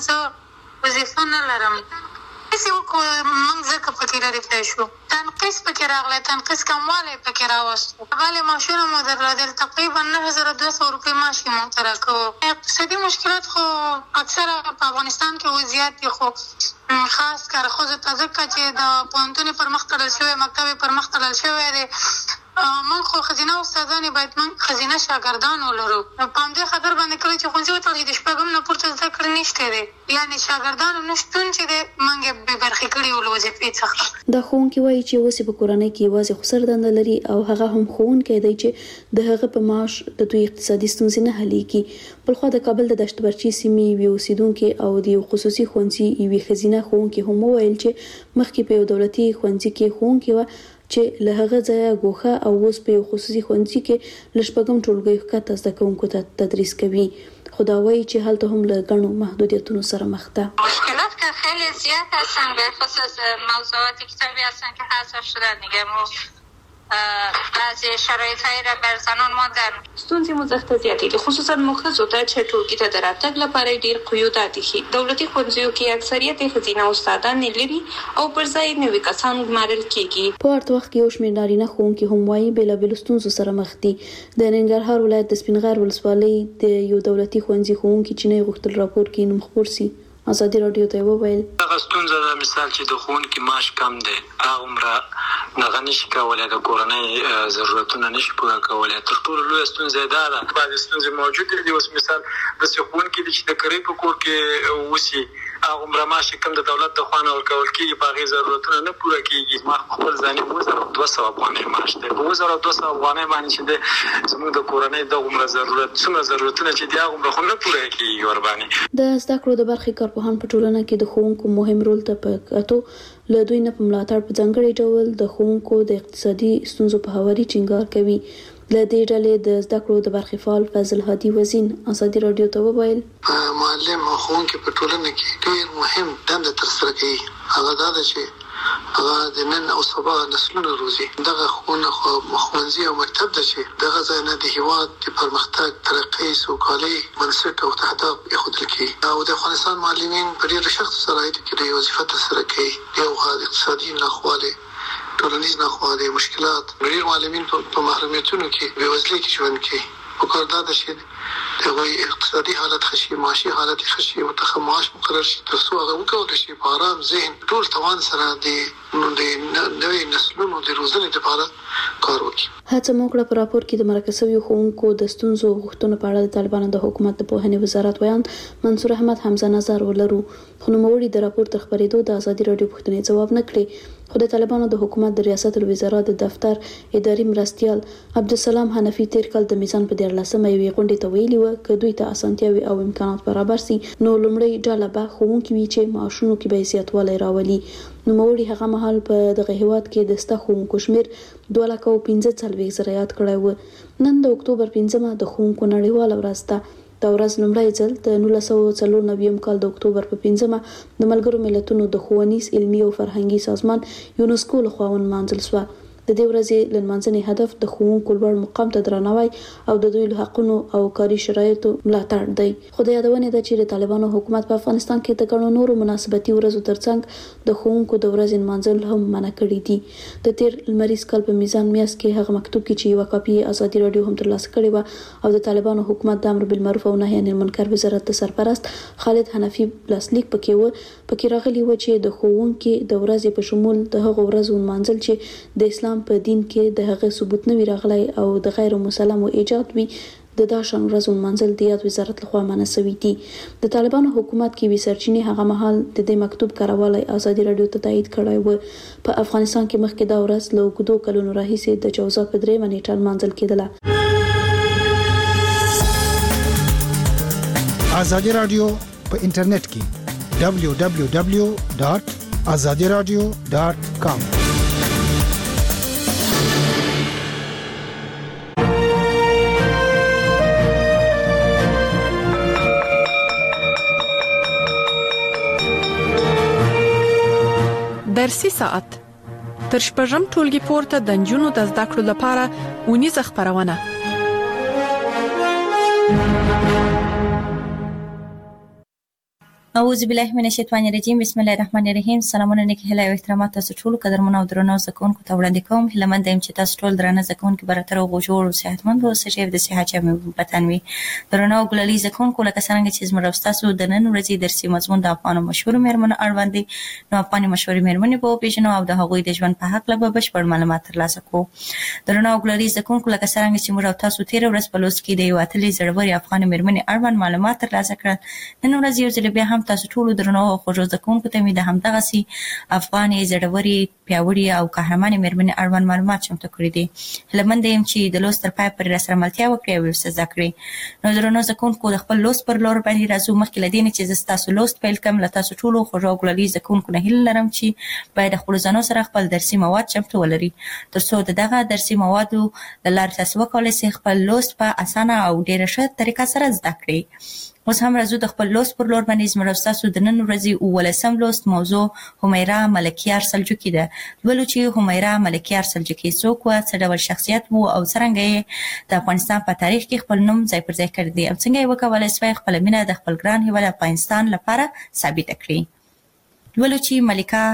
وظیفه نه لرم څه وکړم موږ ځکه پکې لري پېښو تنقیس پکې راغلی تنقیس کموالی پکې راوستو غالي معاشونه مو درلودل تقریبا 9200 روپۍ معاش یې موږ ته راکوو. اقتصادي مشکلات خو اکثره په افغانستان کې وضعیت دي خو خاص کار خو ته ځکه چې د پوهنتون پر مخ تړل شوی مکتب پر مخ تړل شوی دی موږ خو خزینه استادان باید موږ خزینه شاګردان ولرو. په همدې خاطر باندې کله چې ښوونځي وتړل د شپږم نه پورته زده کړې نشته دی یعنی شاګردانو نشتون چې دی موږ به برخې کړي ول وظیفې څخه. دا ښوونکي وایي چې اوس په کورنۍ کې یوازې خسر دنده لري او هغه هم ښوونکی دی چې د هغه په معاش د دوی اقتصادي ستونزې نه حلېږي. بلخوا د کابل د دشت برچي سیمې یو اوسیدونکو او د یو خصوصي ښوونځي یوې ښځینه ښوونکي هم وویل چې مخکې په یو دولتي ښوونځي کې ښوونکې وه چې له هغه ځایه ګوښه او اوس په یو خصوصي ښوونځي کې له شپږم ټولګي ښکته زده کوونکو ته تدریس کوي. خو دا وایي چې هلته هم له ګڼو محدودیتونو سره مخ ده. مشکلات که خیلی زیاد هستن به خصوص موضوعات کتابی هستن که حذف شدن دیگه بعضی شرایطی را بر زنان ماندن. ستونزې مو زښته زیاتې دي خصوصا مو ښځو ته چې ټولګي ته د راتګ لپاره ډېر قیودات دي. دولتي ښوونځیو کې اکثریت ښځینه استادان نه لري او پر ځای نوي کسان ګمارل کېږي. په ورته وخت کې یو شمېر نارینه ښوونکي هم وایي بېلابېلو ستونزو سره مخ دي. د ننګرهار ولایت د سپینغر ولسوالۍ د یو دولتي ښوونځي ښوونکي چې نه غوښتل راپور کې نوم خبر سي ازادي رادیو ته وویل هغه ستونزه د مثال چې د ښوونکي معاش کم دی هغه عمره نه نشي کولای د کورنۍ ضرورتونه نشي پوره کولای. تر ټولو لوی ستونزه دا ده بعضې ستونزې موجود دي. اوس مثال د ښوونکي چې د کرۍ په کور کې وسی هغه عمره معاش کم د دولت د خوانه ورکول کیږي په هغه ضرورتونه نه پوره کیږي. ما خپل ځاني 2200 افغانۍ معاش دی په 2200 افغانۍ باندې چې د زموږ د کورنۍ د عمره ضرورتونه چې دی هغه عمره خو نه پوره کیږي. ور باندې د زده کړو د برخې کارپوهان په ټولنه کې د ښوونکو مهم رول ته په کتو له دوی نه په ملاتړ په ځانګړي ډول د ښوونکو د اقتصادي ستونزو په هواري ټینګار کوي. له دې ډلې د زده کړو د برخې فعال فضل هادي وزین ازادي رادیو ته وویل معلم او ښوونکي په ټولنه کې ډېر مهم دنده ترسره کوي. هغه دا ده چې هغه د نن او سبا نسلونه روزي. دغه ښوونځي او مکتب ده چې دغه ځای نه د هیواد د پرمختګ ترقۍ سوکالۍ بنسټ او تهداب ایښودل کیږي او د افغانستان معلمین په ډېرو سختو شرایطو کې د وظیفه ترسره کوي. یو اقتصادي ناخوالې ټولنیز ناخوالې مشکلات ډېر معلمین په محرومیتونو کې بېوزلۍ کې ژوند کوي. پکار دا ده چې د هغوی اقتصادي حالت ښه شي معاشي حالت ښه شي ورته معاش مقرر شي تر څو هغه وکولی شي په ارام ذهن ټول توان سره د نوي نسلونو د روزنې لپاره کار وکړي. هڅه مو کړه په راپور کې د مرکه شویو ښوونکو د ستونزو غوښتنو په اړه د طالبانو د حکومت د پوهنې وزارت ویان منصور احمد حمزه نظر ولرو. خو نوموړي د راپور تر خبرېدو د ازادي رادیو پوښتنې ځواب نه کړی. خو د طالبانو د حکومت د ریاست الوزرا د دفتر اداري مرستیال عبدالسلام حنفي تیر کال د میزان په 14مه یوې غونډې ته ویلي و که دوی ته اسانتیاوي او امکانات برابر سي نو لومړی ډله به ښوونکي وي چې معاشونو کې به زیاتوالی راولي. نوموړي هغه مهال په دغه هیواد کې د زده کوونکو شمېر 2,45,000 یاد کړی و. نن د اکتوبر 15 د ښوونکو نړیواله ورځ ده. دا ورځ لومړی ځل د 1994 کال د اکتوبر په 15 د ملګرو ملتونو د ښوونیز علمي او فرهنګي سازمان یونسکو لخوا ونمانځل شوه. د دې ورځې لمانځنې هدف د ښوونکو لوړ مقام ته درناوی او د دوی له حقونو او کاري شرایطو ملاتړ دی. خو د یادونې ده چې د طالبانو حکومت په افغانستان کې د ګڼو نورو مناسبتي ورځو ترڅنګ د ښوونکو د ورځې نمانځل هم منع کړي دي. د تیر لمریز کال په میزان میاشت کې هغه مکتوب کې چې یوه کاپي ازادي رادیو هم ترلاسه کړې وه او د طالبانو حکومت د امر بالمعروف او نهي عن المنکر وزارت د سرپرست خالد حنفي لاسلیک پکې راغلی و چې د ښوونکي د ورځې په شمول د هغو ورځو نمانځل چې د اسلام په دین کې د هغه ثبوت نه وی راغلی او د غیر مسلمو ایجاد وي د داشان ورځو منځل د یاد وزارت لخوا منع شوی دی. د طالبانو حکومت کې وسرچینی هغه مهال د دې مکتوب کاروالي ازادي رادیو ته تایید کړی و. په افغانستان کې مخکې دا ورځ له اوږدو کلونو راهیسې د جوزا په 3 نیټه منځل کېدله. ازادي رادیو په انټرنیټ کې www.azadiradio.com درسي ساعت تر شپږم ټولګي پورته د نجونو د زده کړو لپاره ونیزه خبرونه. اعوذ بالله من الشیطان الرجیم. بسم الله الرحمن الرحیم. سلامونه نیک هیله او احترامات تاسو ټول قدرمنو او درنو زکونکو ته وړاندې کوم. هیلمن دیم چې تاسو ټول درنه زکونکو براتر او جوړ او صحتمند اوسئ چې د صحت چا وطن وي. درنو ګلالي زکونکو لکه څنګه چې زموږ تاسو د نن ورځې درسي مضمون د افغان مشهور مېرمنو اړوند دي. نو افغان مشهور مېرمنې په پیژنو او د هغوی د ژوند په حق له بشپړ معلومات ترلاسه کوو. درنو ګلالي زکونکو لکه څنګه چې موږ تاسو تیر ورځ په لوست کې د یو اتلې زړوري افغان مېرمنې اړوند معلومات ترلاسه کړل. نن ورځ یو ځل بیا هم تاسو ټول درنو او خوږو زکونکو ته مې د همدغه سي افغاني زړوري پیاوړي او قهرمانې مېرمنې اړوند معلومات چمتو کړي دي. هیلمن دیم چې د لوست تر پای پورې راسره ملتیا وکړئ او زده کړئ. نو درنو زکونکو د خپل لوست پر لور باندې راځو. مخکې له دې نه چې زه تاسو لوست پیل کوم له تاسو ټولو خوږو ګلالي زکونکو نه هیله لرم چې باید خپل ځانو سره خپل درسي مواد چمتو ولري ترڅو دغه درسي موادو د لارې تاسو وکولای شئ خپل لوست په اسانه او ډیره ښه طریقه سره زده کړئ. اوس هم راځو د خپل لوست پر لور باندې زموږ تاسو د نن ورځې 19 لوست موضوع همیرا ملکیار سلجوقي ده. ولو چې همیرا ملکیار سلجوقي څوک و، څه ډول شخصیت وو او څنګه د افغانستان په تاریخ کې خپل نوم ځای پر ځای کړی دی او څنګه یې وکولای شوی خپل مینه د خپل ګران هیواد افغانستان لپاره ثابت کړي. ولو چې ملکه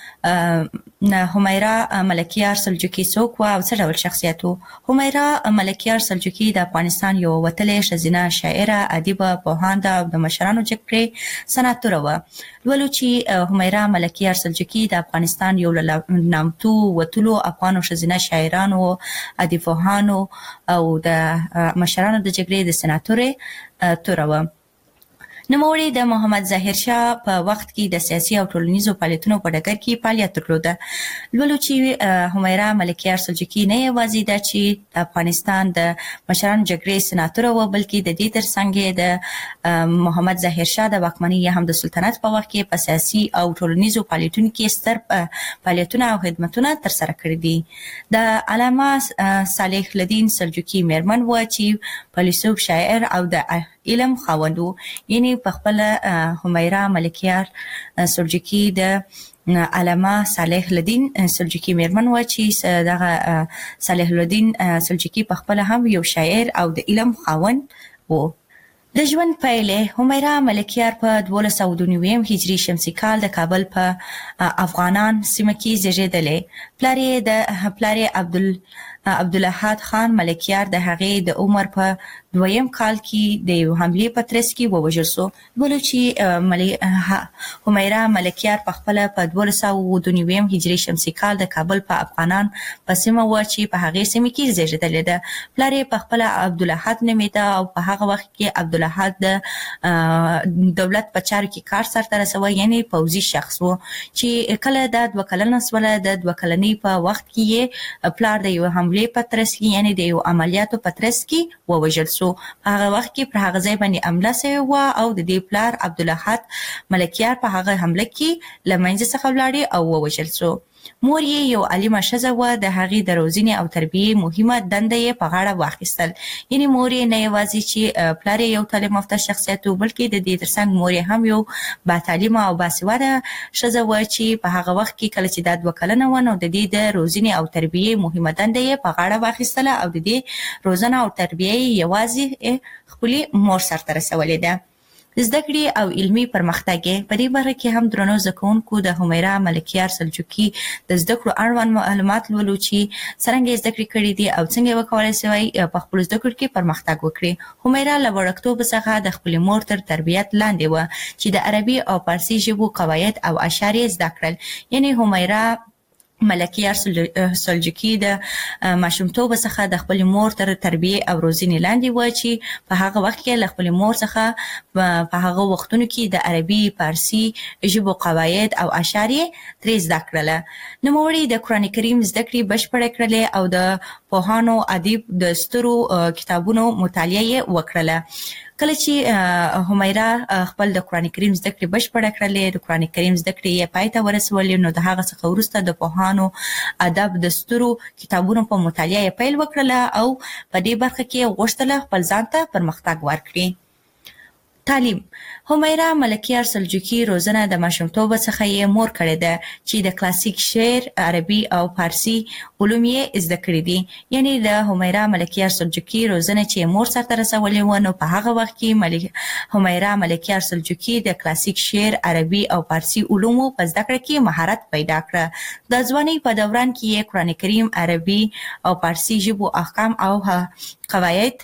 همیرا ملکیار سلجوقي څوک و او څه ډول شخصیت وو. همیرا ملکیار سلجوقي د افغانستان یو وتلې ښځینه شاعره، ادیبه، پوهانده او د مشرانو جګړې سناتوره وه. ولو چې همیرا ملکیار سلجوقي د افغانستان یو له نامتو وتلو افغانو ښځینه شاعرانو، ادیبپوهانو او د مشرانو د جګړې د سناتورې توره وه. نوموړي د محمد ظاهر شاه په وخت کې د سیاسي او ټولنیزو فعالیتونو په ډګر کې فعالیت درلوده. ولو چې همیرا ملکیار سلجوقي نه یوازې ده چې د افغانستان د مشرانو جګړې سناتوره وه، بلکې د دې ترڅنګ د محمد ظاهر شاه د واکمنۍ یا هم د سلطنت په وخت کې په سیاسي او ټولنیزو فعالیتونو کې ستر فعالیتونه او خدمتونه ترسره کړي دي. د علامه صالح الدین سلجوقي مېرمن وه چې فیلسوف، شاعر او د علم خاوند و. یعنی په خپل همیرا ملکیار سلجوقي د علامه صالح الدین سلجوقي مېرمن و چې دغه صالح الدین سلجوقي په خپل هم یو شاعر او د علم خاوند و. د ژوند پیلې همیرا ملکیار په 1292 هجري شمسي کال د کابل په افغانان سیمه کې زیږېدلې. پلار یې عبدالاحد خان ملکیار د هغې د عمر په 2م کال کې د یو حملې په ترڅ کې ووژل شو. ولو چې همیرا ملکیار په خپله په 1292 هجري شمسي کال د کابل په افغانان په سیمه وه چې په هغې سیمه کې زیږېدلې ده. پلار یې په خپله عبدالاحد نومېده او په هغه وخت کې عبدالاحد د دولت په چارو کې کار سرته رسوه، یعنی پوځي شخص و چې کله دا 2 کلنه شوله. د 2 کلنۍ په وخت کې یې پلار د یو حملې په ترڅ کې، یعنی د یو عملیاتو په ترڅ کې ووژل شو. په هغه وخت کې پر هغه ځای باندې حمله شوې وه او د دې پلار عبدالاحد ملکیار په هغه حمله کې له منځه څخه ولاړې او ووژل شو. مور یې یو عالمه ښځه وه، د هغې د روزنې او تربیې مهمه دنده یې په غاړه واخیستل. یعنی مور یې نه یوازې چې پلار یې یو تعلیم یافته شخصیت و، بلکې د دې ترڅنګ مور یې هم یو باتعلیمه او باسواده ښځه وه چې په هغه وخت کې کله چې دا 2 کلنه وه نو د دې د روزنې او تربیې مهمه دنده یې په غاړه واخیستله او د دې روزنه او تربیه یې یوازې خپلې مور سرته رسولې ده. زده کړې او علمي پرمختګ په دې باره کې هم درنو زکونکو د همیرا ملکیار سلجوقي د زده کړو اړوند معلومات لولو چې څرنګه زده کړې کړې دي او څنګه وکولای شوی په خپل زده کړو کې پرمختګ وکړي. همیرا له وړکتوب څخه د خپل مور تر تربیت لاندې و چې د عربي او فارسي ژبو قواعد او اشعار زده کړل. یعنی همیرا ملکیار سلجوقي د ماشومتوب څخه د خپل مور تر تربیه او روزنې لاندې و چې په هغه وخت کې له خپل مور څخه په هغه وختونو کې د عربي فارسي ژبو قواعد او اشعار ترې زده کړل. نوموړي د قرآن کریم زده کړې بشپړه کړلې او د پوهانو ادیب د سترو کتابونو مطالعه وکړله. کله چې همیرا خپل د قرآن کریم زده کړې بشپړه کړلې، د قرآن کریم زده کړې یې پای ته ورسولې، نو د هغه څخه وروسته د پوهانو ادب د سترو کتابونو په مطالعه یې پیل وکړله او په دې برخه کې غوښتله خپل ځان ته پرمختګ ورکړي. تعلیم. همیرا ملکیار سلجوقي روزنه د ماشومتوب څخه یې مور کړې ده چې د کلاسیک شعر، عربي او فارسي علوم یې زده کړي دي. یعنی د همیرا ملکیار سلجوقي روزنه چې مور سره رسولې و، نو په هغه وخت کې همیرا ملکیار سلجوقي د کلاسیک شعر، عربي او فارسي علومو په زده کړه کې مهارت پیدا کړ. د ځوانۍ په دوران کې یې قرآن کریم، عربي او فارسي ژبو احکام او قواعد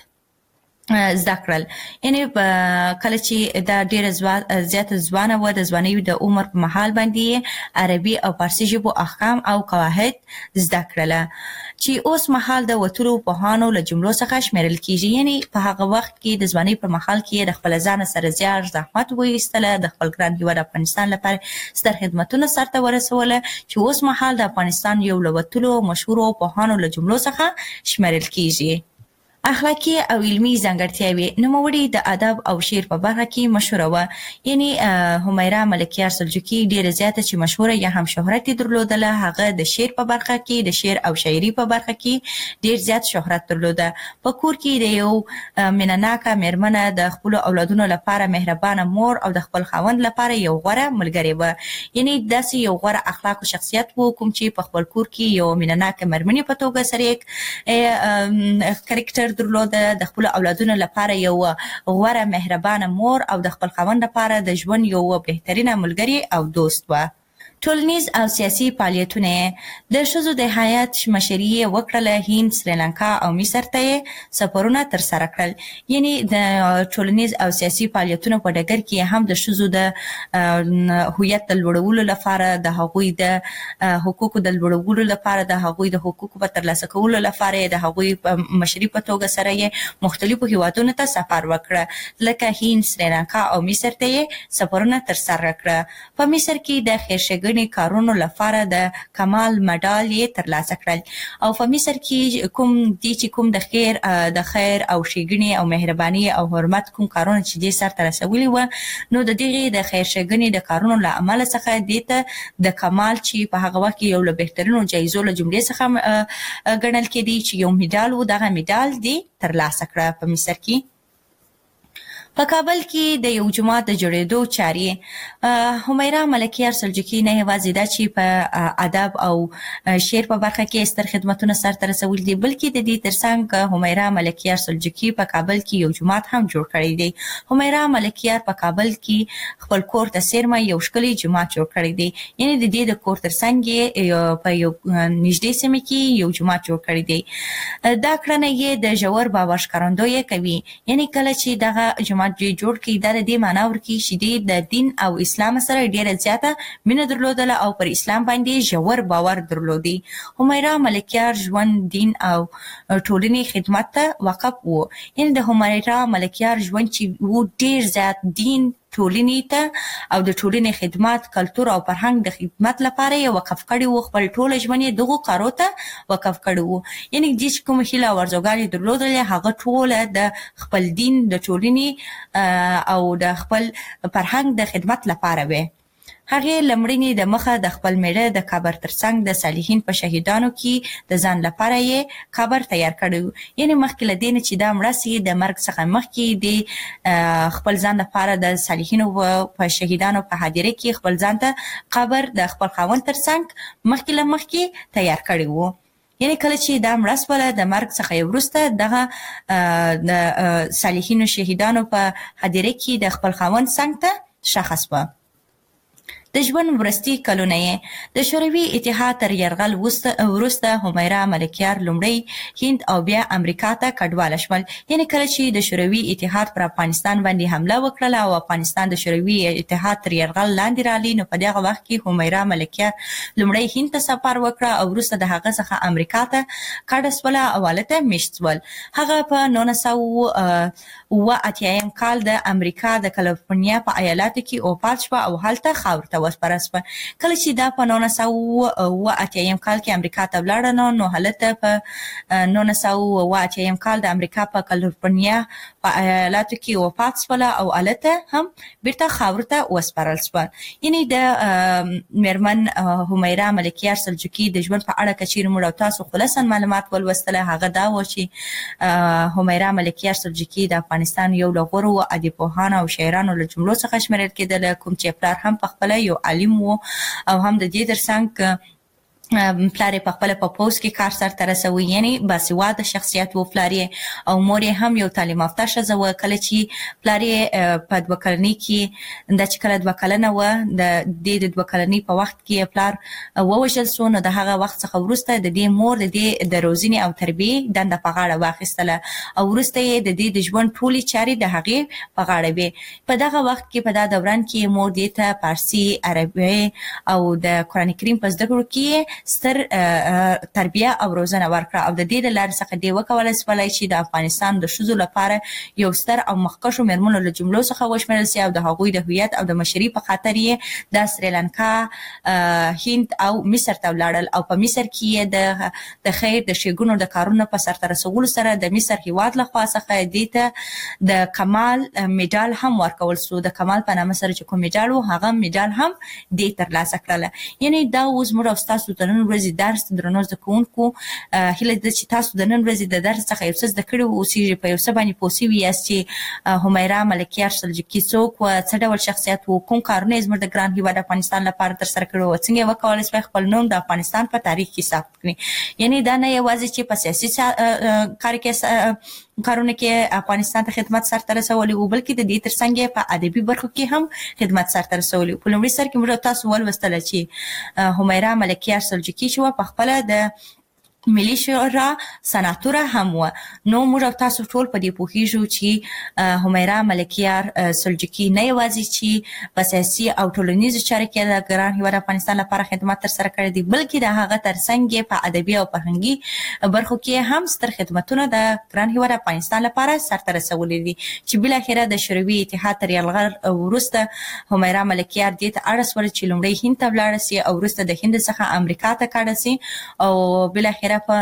زده کړل. یعنی کله چې دا ډیره زیاته ځوانه و، د ځوانۍ د عمر په مهال باندې عربي او فارسي ژبو احکام او قواعد زده کړل چې اوس مهال د وتلو پوهانو له جملو څخه شمیرل کیږي. یعنی په هغه وخت کې د ځوانۍ په مهال کې د خپل ځان سره زیار زحمت وایستله، د خپل ګران هیواد افغانستان لپاره ستر خدمتونه سرته ورسوله چې اوس مهال د افغانستان یو له وتلو مشهورو پوهانو له جملو څخه شمیرل کیږي. اخلاقی او علمی ځانګړتیاوې. نوموړي د ادب او شعر په برخه کې مشهوره و. یعنی همیرا ملکیار سلجوقي ډیره زیاته چې مشهوره یا هم شهرت درلودله، هغه د شعر په برخه کې، د شعر او شاعري په برخه کې ډیر زیات شهرت درلوده. په کور کې د یو مینه‌ناکه میرمنه، د خپل اولادونو لپاره مهربانه مور او د خپل خاوند لپاره یو غوره ملګری و. یعنی داسې یو غوره اخلاق او شخصیت و کوم چې په خپل کور کې یو مینه‌ناکه میرمنې په توګه سره کریکټر درلوده، د خپل اولادونو لپاره یو غوره مهربانه مور او د خپل خاوند لپاره د ژوند یو بهترینه ملګری او دوست و. ټولنیز او سیاسي فعالیتونه. د ښځو د حیات مشري یې وکړله. هند، سریلانکا او مصر ته سفرونه ترسره کړل. یعنی د ټولنیز او سیاسي فعالیتونو په ډګر کې هم د ښځو د هویت د لوړولو لپاره، د هغوی د حقوقو د لوړولو لپاره، د هغوی د حقوقو په ترلاسه کولو لپاره، د هغوی په مشري په توګه سره یې مختلفو هیوادونو ته سفر وکړه، لکه هند، سریلانکا او مصر ته یې سفرونه ترسره کړه. په مصر کې د خیرښېګڼې کارونو لپاره د کمال مډال یې ترلاسه کړل. او په مصر کې کوم د خیر او ښېګڼې او مهرباني او حرمت کوم کارونه چې دې سرته رسولي و، نو د دغې د خیرښېګڼې د کارونو له امله څخه دې ته د کمال چې په هغه وخت کې یو له بهترینو جایزو له جملې څخه ګڼل کېدی چې یو میډال و، دغه میډال دې ترلاسه کړه په مصر کې. په کابل کې د یو جومات د جوړېدو چارې. همیرا ملکیار سلجوقي نه یوازې دا چې په ادب او شعر په برخه کې ستر خدمتونه سرته رسولي دي، بلکې د دې ترڅنګ همیرا ملکیار سلجوقي په کابل کې یو جومات هم جوړ کړی دی. همیرا ملکیار په کابل کې خپل کور ته څیرمه یو ښکلی جومات جوړ کړی دی. یعنی د دې د کور ترڅنګ یې په یو نږدې سیمه کې یو جومات جوړ کړی دی. دا کړنه یې د ژور باور ښکارندویي کوي. یعنی کله چې دغه جومات جوړ کړي، دا د دې معنا ورکوي چې د دین او اسلام سره ډیره زیاته مینه درلودله او پر اسلام باندې ژور باور درلودي. همیرا ملکیار ژوند، دین او ټولنې خدمت ته وقف و. یعنی د همیرا ملکیار ژوند چې و ډیر زیات دین، ټولنې ته او د ټولنې خدمت، کلتور او فرهنګ د خدمت لپاره یې وقف کړی و. خپل ټول ژوند یې دغو کارو ته وقف کړی و. یعنی چې کوم هیله او ارزوګانې درلودلې، هغه ټوله د خپل دین، د ټولنې او د خپل فرهنګ د خدمت لپاره وې. هغې لمړنې د مخه د خپل میړه د قبر ترڅنګ د صالحین په شهیدانو کې د ځان لپاره یې قبر تیار کړی. یعنی مخکې له دې نه چې دا مړه سي، د مرګ څخه مخکې د خپل ځان لپاره د صالحینو په شهیدانو په حاضرۍ کې خپل ځان ته قبر د خپل خاوند ترڅنګ مخکې له مخکې تیار کړی و. یعنی کله چې دا مړه سوله، د مرګ څخه وروسته دغه د صالحینو شهیدانو په حاضرۍ کې د خپل خاوند څنګ ته ښخ سوه. د ژوند ورستي کلونه یې د شوروي اتحاد تر یرغل وروسته همیرا ملکیار لومړی هند او بیا امریکا ته کډواله شول. یعنی کله چې د شوروي اتحاد پر افغانستان باندې حمله وکړه او افغانستان د شوروي اتحاد تر یرغل لاندې رالی، نو په دغه وخت کې همیرا ملکیار لومړی هند ته سفر وکړه او وروسته د هغه څخه امریکا ته کډه شوله او هلته میشت شول. هغه په 1980 کال د امریکا د کالیفورنیا په ایالاتو کې وفات شوه او هلته خاورو ته وسپاره شوه. کله چې دا په 1980 کال کې امریکا ته ولاړه نو هلته په 1980 کال د امریکا په کالیفورنیا په ایالاتو کې وفات شوله او هلته هم بیرته خاورو ته وسپارل شوه. یعنی د میرمن همیرا ملکیار سلجوقي د ژوند په اړه که چیرې موږ او تاسو خلاصا معلومات ولوستله، هغه دا و چې همیرا ملکیار سلجوقي د افغانستان یو له غوره ادیبپوهانو او شاعرانو له جملو څخه شمیرل کېدل، کوم چې پلار هم پخپله یو عالم و او هم د دې ترڅنګ پلار په خپل په پوس کې کار سره رسوي، یعنی باسواده شخصیت و پلار او مور هم یو تعلیم یافته ښځه و. کله چې پلار په 2 کلنۍ کې د چې کله 2 کلنه و د 2 کلنۍ په وخت کې پلار ووژل شو، نو د هغه وخت څخه وروسته د دې مور د دې د روزنې او تربیې دنده په غاړه واخیستله او وروسته یې د دې د ژوند ټولې چارې د هغې په غاړه وې. په دغه وخت کې په دا دوران کې مور دې ته فارسي، عربي او د قرآن کریم په زده کړو کې ستر تربیه او روزنه ورکړه او د دې له لارې څخه دې وکولای شولی چې د افغانستان د ښځو لپاره یو ستر او مخکښو میرمنو له جملو څخه وشمېرل سي او د هغوی د هویت او د مشري په خاطر یې د سریلانکا، هند او مصر ته ولاړل او په مصر کې یې د خیر د ښېګڼو د کارونو په سرته رسولو سره د مصر هیواد لخوا څخه دې ته د کمال میډال هم ورکول سو. د کمال په نامه سره چې کوم میډال و هغه میډال هم دې ترلاسه کړله. یعنی دا اوس موږ او ستاسو د نن ورځې درس درنو زده کوونکو هیله ده چې تاسو د نن ورځې د درس څخه یو څه زده کړي اوسئ، په یو څه باندې پوه سوي یاست چې همیرا ملکیار سلجوقي څوک و، څه ډول شخصیت و، کوم کارونه یې زموږ د ګران هیواد افغانستان لپاره ترسره کړي و، څنګه یې وکولی شوی خپل نوم د افغانستان په تاریخ کې ثبت کړي. یعنی دا نه یوازې چې په سیاسي کارونه کې افغانستان ته خدمت سرته رسولی و، بلکې د دې ترڅنګ په ادبي برخو کې هم خدمت سرته رسولی. په لومړي سر کې موږ تاسو ولوستله چې همیرا ملکیار سلجوقي چې و په خپله د ملي شورا سناتوره هم و. نو موږ تاسو ټول په دې پوهیږو چې همیرا ملکیار سلجوقي نه یوازې چې په سیاسي او ټولنیزو چارو کې د ګران هیواد افغانستان لپاره خدمت ترسره کړی دی، بلکې د هغه ترڅنګ په ادبي او فرهنګي برخو کې هم ستر خدمتونه د ګران هیواد افغانستان لپاره سرته رسولي دي چې بالاخره د شوروي اتحاد تر یرغل وروسته همیرا ملکیار دې ته اړ شوله چې لومړی هند ته ولاړه سي او وروسته د هند څخه امریکا ته کډه سي او بالاخره په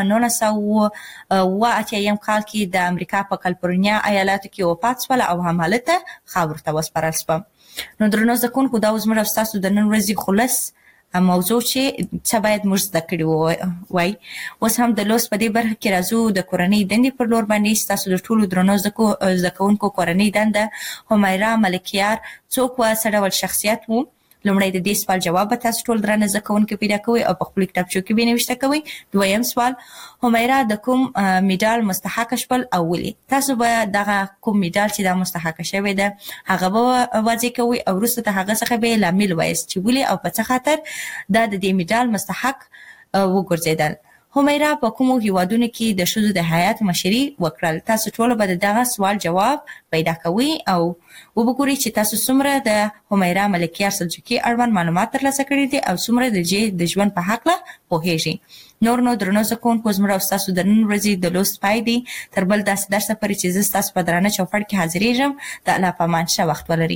1980 کال کې د امریکا په کالیفورنیا ایالاتو کې وفات شوله او هم هلته خاورو ته وسپارل شوه. نو درنو زده کوونکو دا اوس موږ ستاسو د نن ورځې خلاص موضوع چې څه باید موږ زده کړي وای. اوس هم د لوست په دې برخه کې راځو د کورنۍ دندې پر لور باندې. ستاسو د ټولو درنو زده کوونکو کورنۍ دنده همیرا ملکیار څوک و، څه ډول شخصیت و؟ لومړی د دې سوال جواب به تاسو ټول درنه زده کوونکي پیدا کوئ او په خپلو کتابچو کې به یې نوشته کوئ. دویم سوال، همیرا د کوم میډال مستحقه شول او ولې؟ تاسو به دغه کوم میډال چې دا مستحقه شوی ده هغه به واضح کوئ او وروسته د هغه څخه به یې لامل وایاست چې ولې او په څه خاطر دا د دې میډال مستحق وګرځېدل. همیرا په کومو هیوادونو کې د ښځو د حیات مشري وکړل؟ تاسو ټول به د دغه سوال جواب پیدا کوئ او وګورئ چې تاسو څومره د همیرا ملکیار سلجوقي اړوند معلومات ترلاسه کړي دي او څومره د ژوند په هکله پوهیږئ. نو درنو زده کوونکو زموږ او ستاسو د نن ورځې د لوست پای دی. تر بل داسې درسه پورې چې زه ستاسو په درانه چوپړ کې حاضرېږم. د الله په امان ښه وخت ولرئ.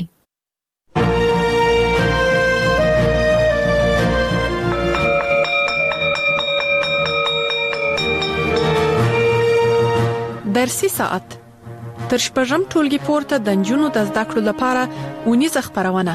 درسي ساعت تر شپږم ټولګي پورته د نجونو د زده کړو لپاره ونیزه خبرونه.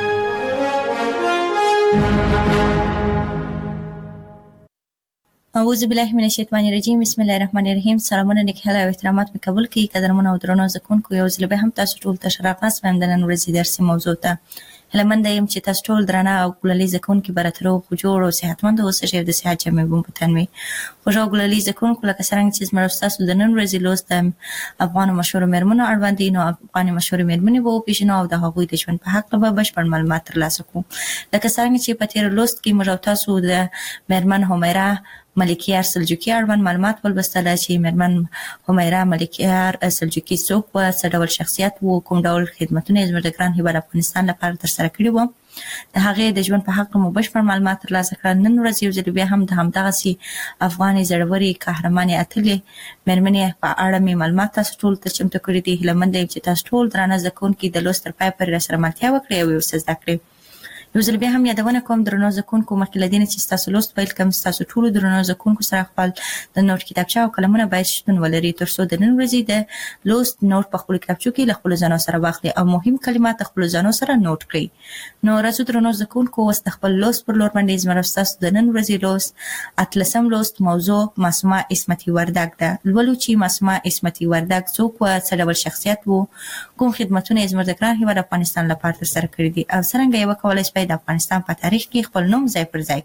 اعوذ بالله من الشیطان الرجیم. بسم الله الرحمن الرحیم. سلامونه نیکهاله او احترامات مې قبول کړئ. قدرمن او درنو زده کوونکو، یو ځل به هم تاسو ټول ته ښه راغلاست وایم د نن ورځې درسي موضوع ته. هلمند یم چې تاسو ټول درنه او ګلالي زکونکي براترو خو جوړ او صحتمند اوسئ د صحت جامې بوم پتنوي خو ګلالي زکونکو لکه څنګه چې زما تاسو د نن ورځې لوست افغان مشهور مېرمنو اړوند دي نو افغان مشهور مېرمنې وو پیژنو او د هغوی د ژوند په حق به بشپړ معلومات ترلاسه کوو لکه څنګه چې په تیر لوست کې موږ تاسو د مېرمن همیره ملکیار سلجوقي اړوند معلومات ولوستل چې مېرمن همیره ملکیار سلجوقي څوک و څه ډول شخصیت وو کوم ډول خدمتونه زموږ د ګران هیواد افغانستان لپاره ترسره کړي وو د هغې د ژوند په حق مو بشپړ معلومات ترلاسه کړل نن ورځ یو ځل بیا هم د همدغسې افغانې زړورې قهرمانې اتلې مېرمنې په اړه مې معلومات تاسو ټول ته چمتو کړي دي هیله مند یم چې تاسو ټول درانه زده کوونکي د لوست تر پایه پورې راسره ملتیا وکړئ او یو څه زده کړئ یو ځل بیا هم یادونه کوم درنو زده کوونکو مخکې له دې نه چې ستاسو لوست پیل کړم ستاسو ټولو درنو زده کوونکو سره خپل د نوټ کتابچه او قلمونه باید شتون ولري تر څو د نن ورځې د لوست نوټ په خپلو کتابچو کې له خپلو ځانو سره واخلي او مهم کلمات د خپلو ځانو سره نوټ کړئ نو راځو درنو زده کوونکو اوس د خپل لوست پر لور باندې زما ستاسو د نن ورځې لوست اتلسم لوست موضوع معصومه عصمتي وردګ ده لولو چې معصومه عصمتي وردګ څوک و څه ډول شخصیت وو کوم خدمتونه یې زموږ د ګران هیواد افغانستان لپاره ترسره کړي دي او څرنګه یې وکولای شي د افغانستان په تاریخ کې خپل نوم ځای پر ځای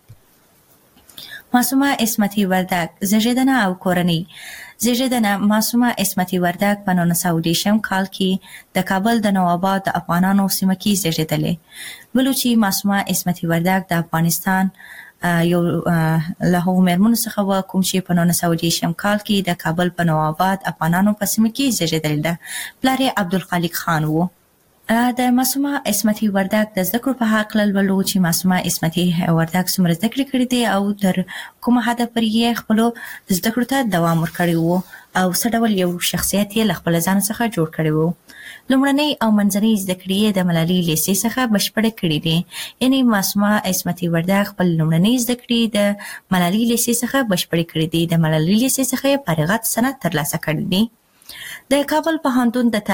کړي معصومه عصمتي وردګ زیږیدنه او کورنۍ زیږیدنه معصومه عصمتي وردګ په 1910 کال کې د کابل د نوآباد د افغانانو سیمه کې زیږیدلې ولو چې معصومه عصمتي وردګ د افغانستان یو له هغو مېرمنو څخه و کوم چې په 1910 کال کې د کابل په نوآباد افغانانو په سیمه کې زیږیدلې ده پلار یې عبدالخالق خان و د معصومه عصمتي وردګ د زده کړو په هکله لولو چې معصومه عصمتي وردګ څومره زده کړې کړې دي او تر کومه حده پورې یې خپلو زده کړو ته دوام ورکړی و او څه ډول یو شخصیت یې له خپل ځان څخه جوړ کړی و لومړنۍ او منځنۍ زده کړې یې د ملالۍ لیسې څخه بشپړې کړې دي یعنې معصومه عصمتي وردګ خپل لومړنۍ زده کړې د ملالۍ لیسې څخه بشپړې کړې دي د ملالۍ لیسې څخه یې فارغت سند ترلاسه کړی دی د کابل پوهنتون د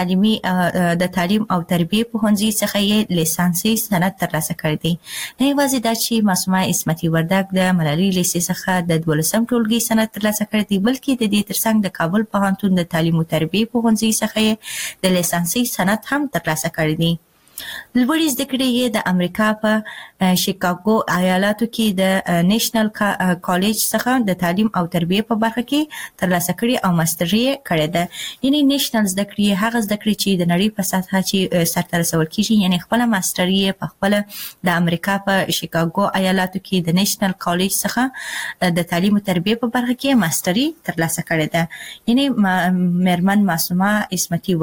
تعلیم او تربیې پوهنځي څخه یې لیسانسي سند ترلاسه کړی دی نه یوازې دا چې معصومه عصمتي وردګ د ملالۍ لیسې څخه د 12 ټولګي سند ترلاسه کړی دی بلکې د دې ترڅنګ د کابل پوهنتون د تعلیم او تربیې پوهنځي څخه یې د لیسانسي سند هم ترلاسه کړی دی لوړې زده کړې یې د امریکا په شیکاګو ایالاتو کې د نیشنل کالج څخه د تعلیم او تربیې په برخه کې ترلاسه کړې او ماستري یې کړې ده یعنې نیشنل زده کړې هغه زده کړې چې د نړۍ په سطحه چې سرته رسول کېږي یعنې خپله ماستري یې په خپله د امریکا په شیکاګو ایالاتو کې د نیشنل کالج څخه د تعلیم او تربیې په برخه کې ماستري ترلاسه کړې ده یعنې مېرمن معصومه عصمتي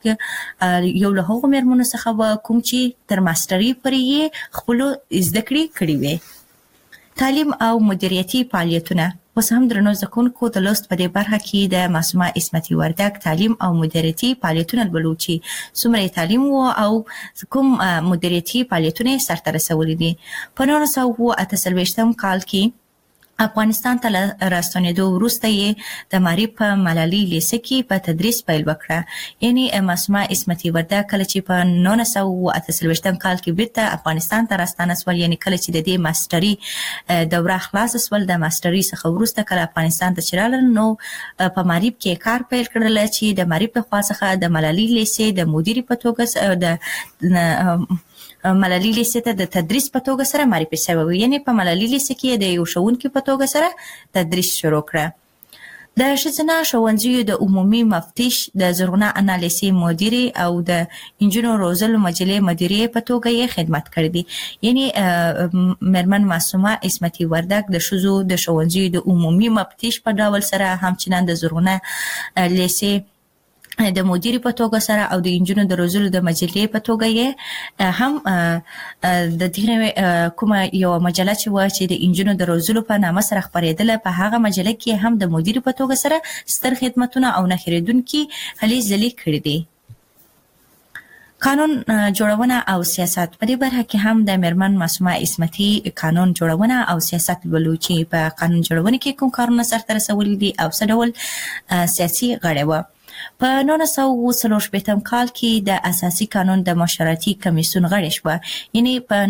وردګ یو له هغو مېرمنو څخه کوم چې تر ماستري پورې یې خپلو زده کړې کړې وې تعلیم او مدیریتي فعالیتونه اوس هم درنو زده کوونکو د لوست په دې برخه کې د معصومه عصمتي وردګ تعلیم او مدیریتي فعالیتونه لولو چې څومره تعلیم و او کوم مدیریتي فعالیتونه یې سرته رسولي دي په 1948 کال کې افغانستان ته راستنېدو وروسته یې د معارف په ملالۍ لیسه کې په تدریس پیل وکړه یعنې معصومه عصمتي وردګ کله چې په 1948 کال کې بیرته افغانستان ته راستانه سول یعنې کله چې د دې ماستري دوره خلاصه سول د ماستري څخه وروسته کله افغانستان ته چې راغلل نو په معارف کې کار پیل کړل چې د معارف لخوا څخه د ملالۍ لیسې د مدیرې په توګه د ملالۍ لیسې ته د تدریس په توګه سره معرفي شوی و یعنې په ملالۍ لیسې کې د یو ښوونکي په توګه سره تدریس شروع کړه د ښځینه ښوونځیو د عمومي مفتش د زرغونه انا لیسې مدیرې او د انجونو روزلو مجلې مدیرې په توګه یې خدمت کړی دی یعنې مېرمن معصومه عصمتي وردګ د ښځو د ښوونځیو د عمومي مفتش په ډول سره همچنان د زرغونه لیسې د مدیرې په توګه سره او د انجونو د روزلو د مجلې په توګه یې هم د دې کومه یو مجله چې و چې د انجونو د روزلو په نامه سره خپرېدله په هغه مجله کې هم د مدیرې په توګه سره ستر خدمتونه او نه هېرېدونکي هلې ځلې کړي دي قانون جوړونه او سیاست په دې برخه کې هم د مېرمن معصومه عصمتي قانون جوړونه او سیاست لولو چې په قانون جوړونه کې کوم کارونه سرته رسولي دي او څه ډول سیاسي غړې وه په 1940 کال کې د اساسي قانون د مشورتي کمیسیون غړی شو. یعنی په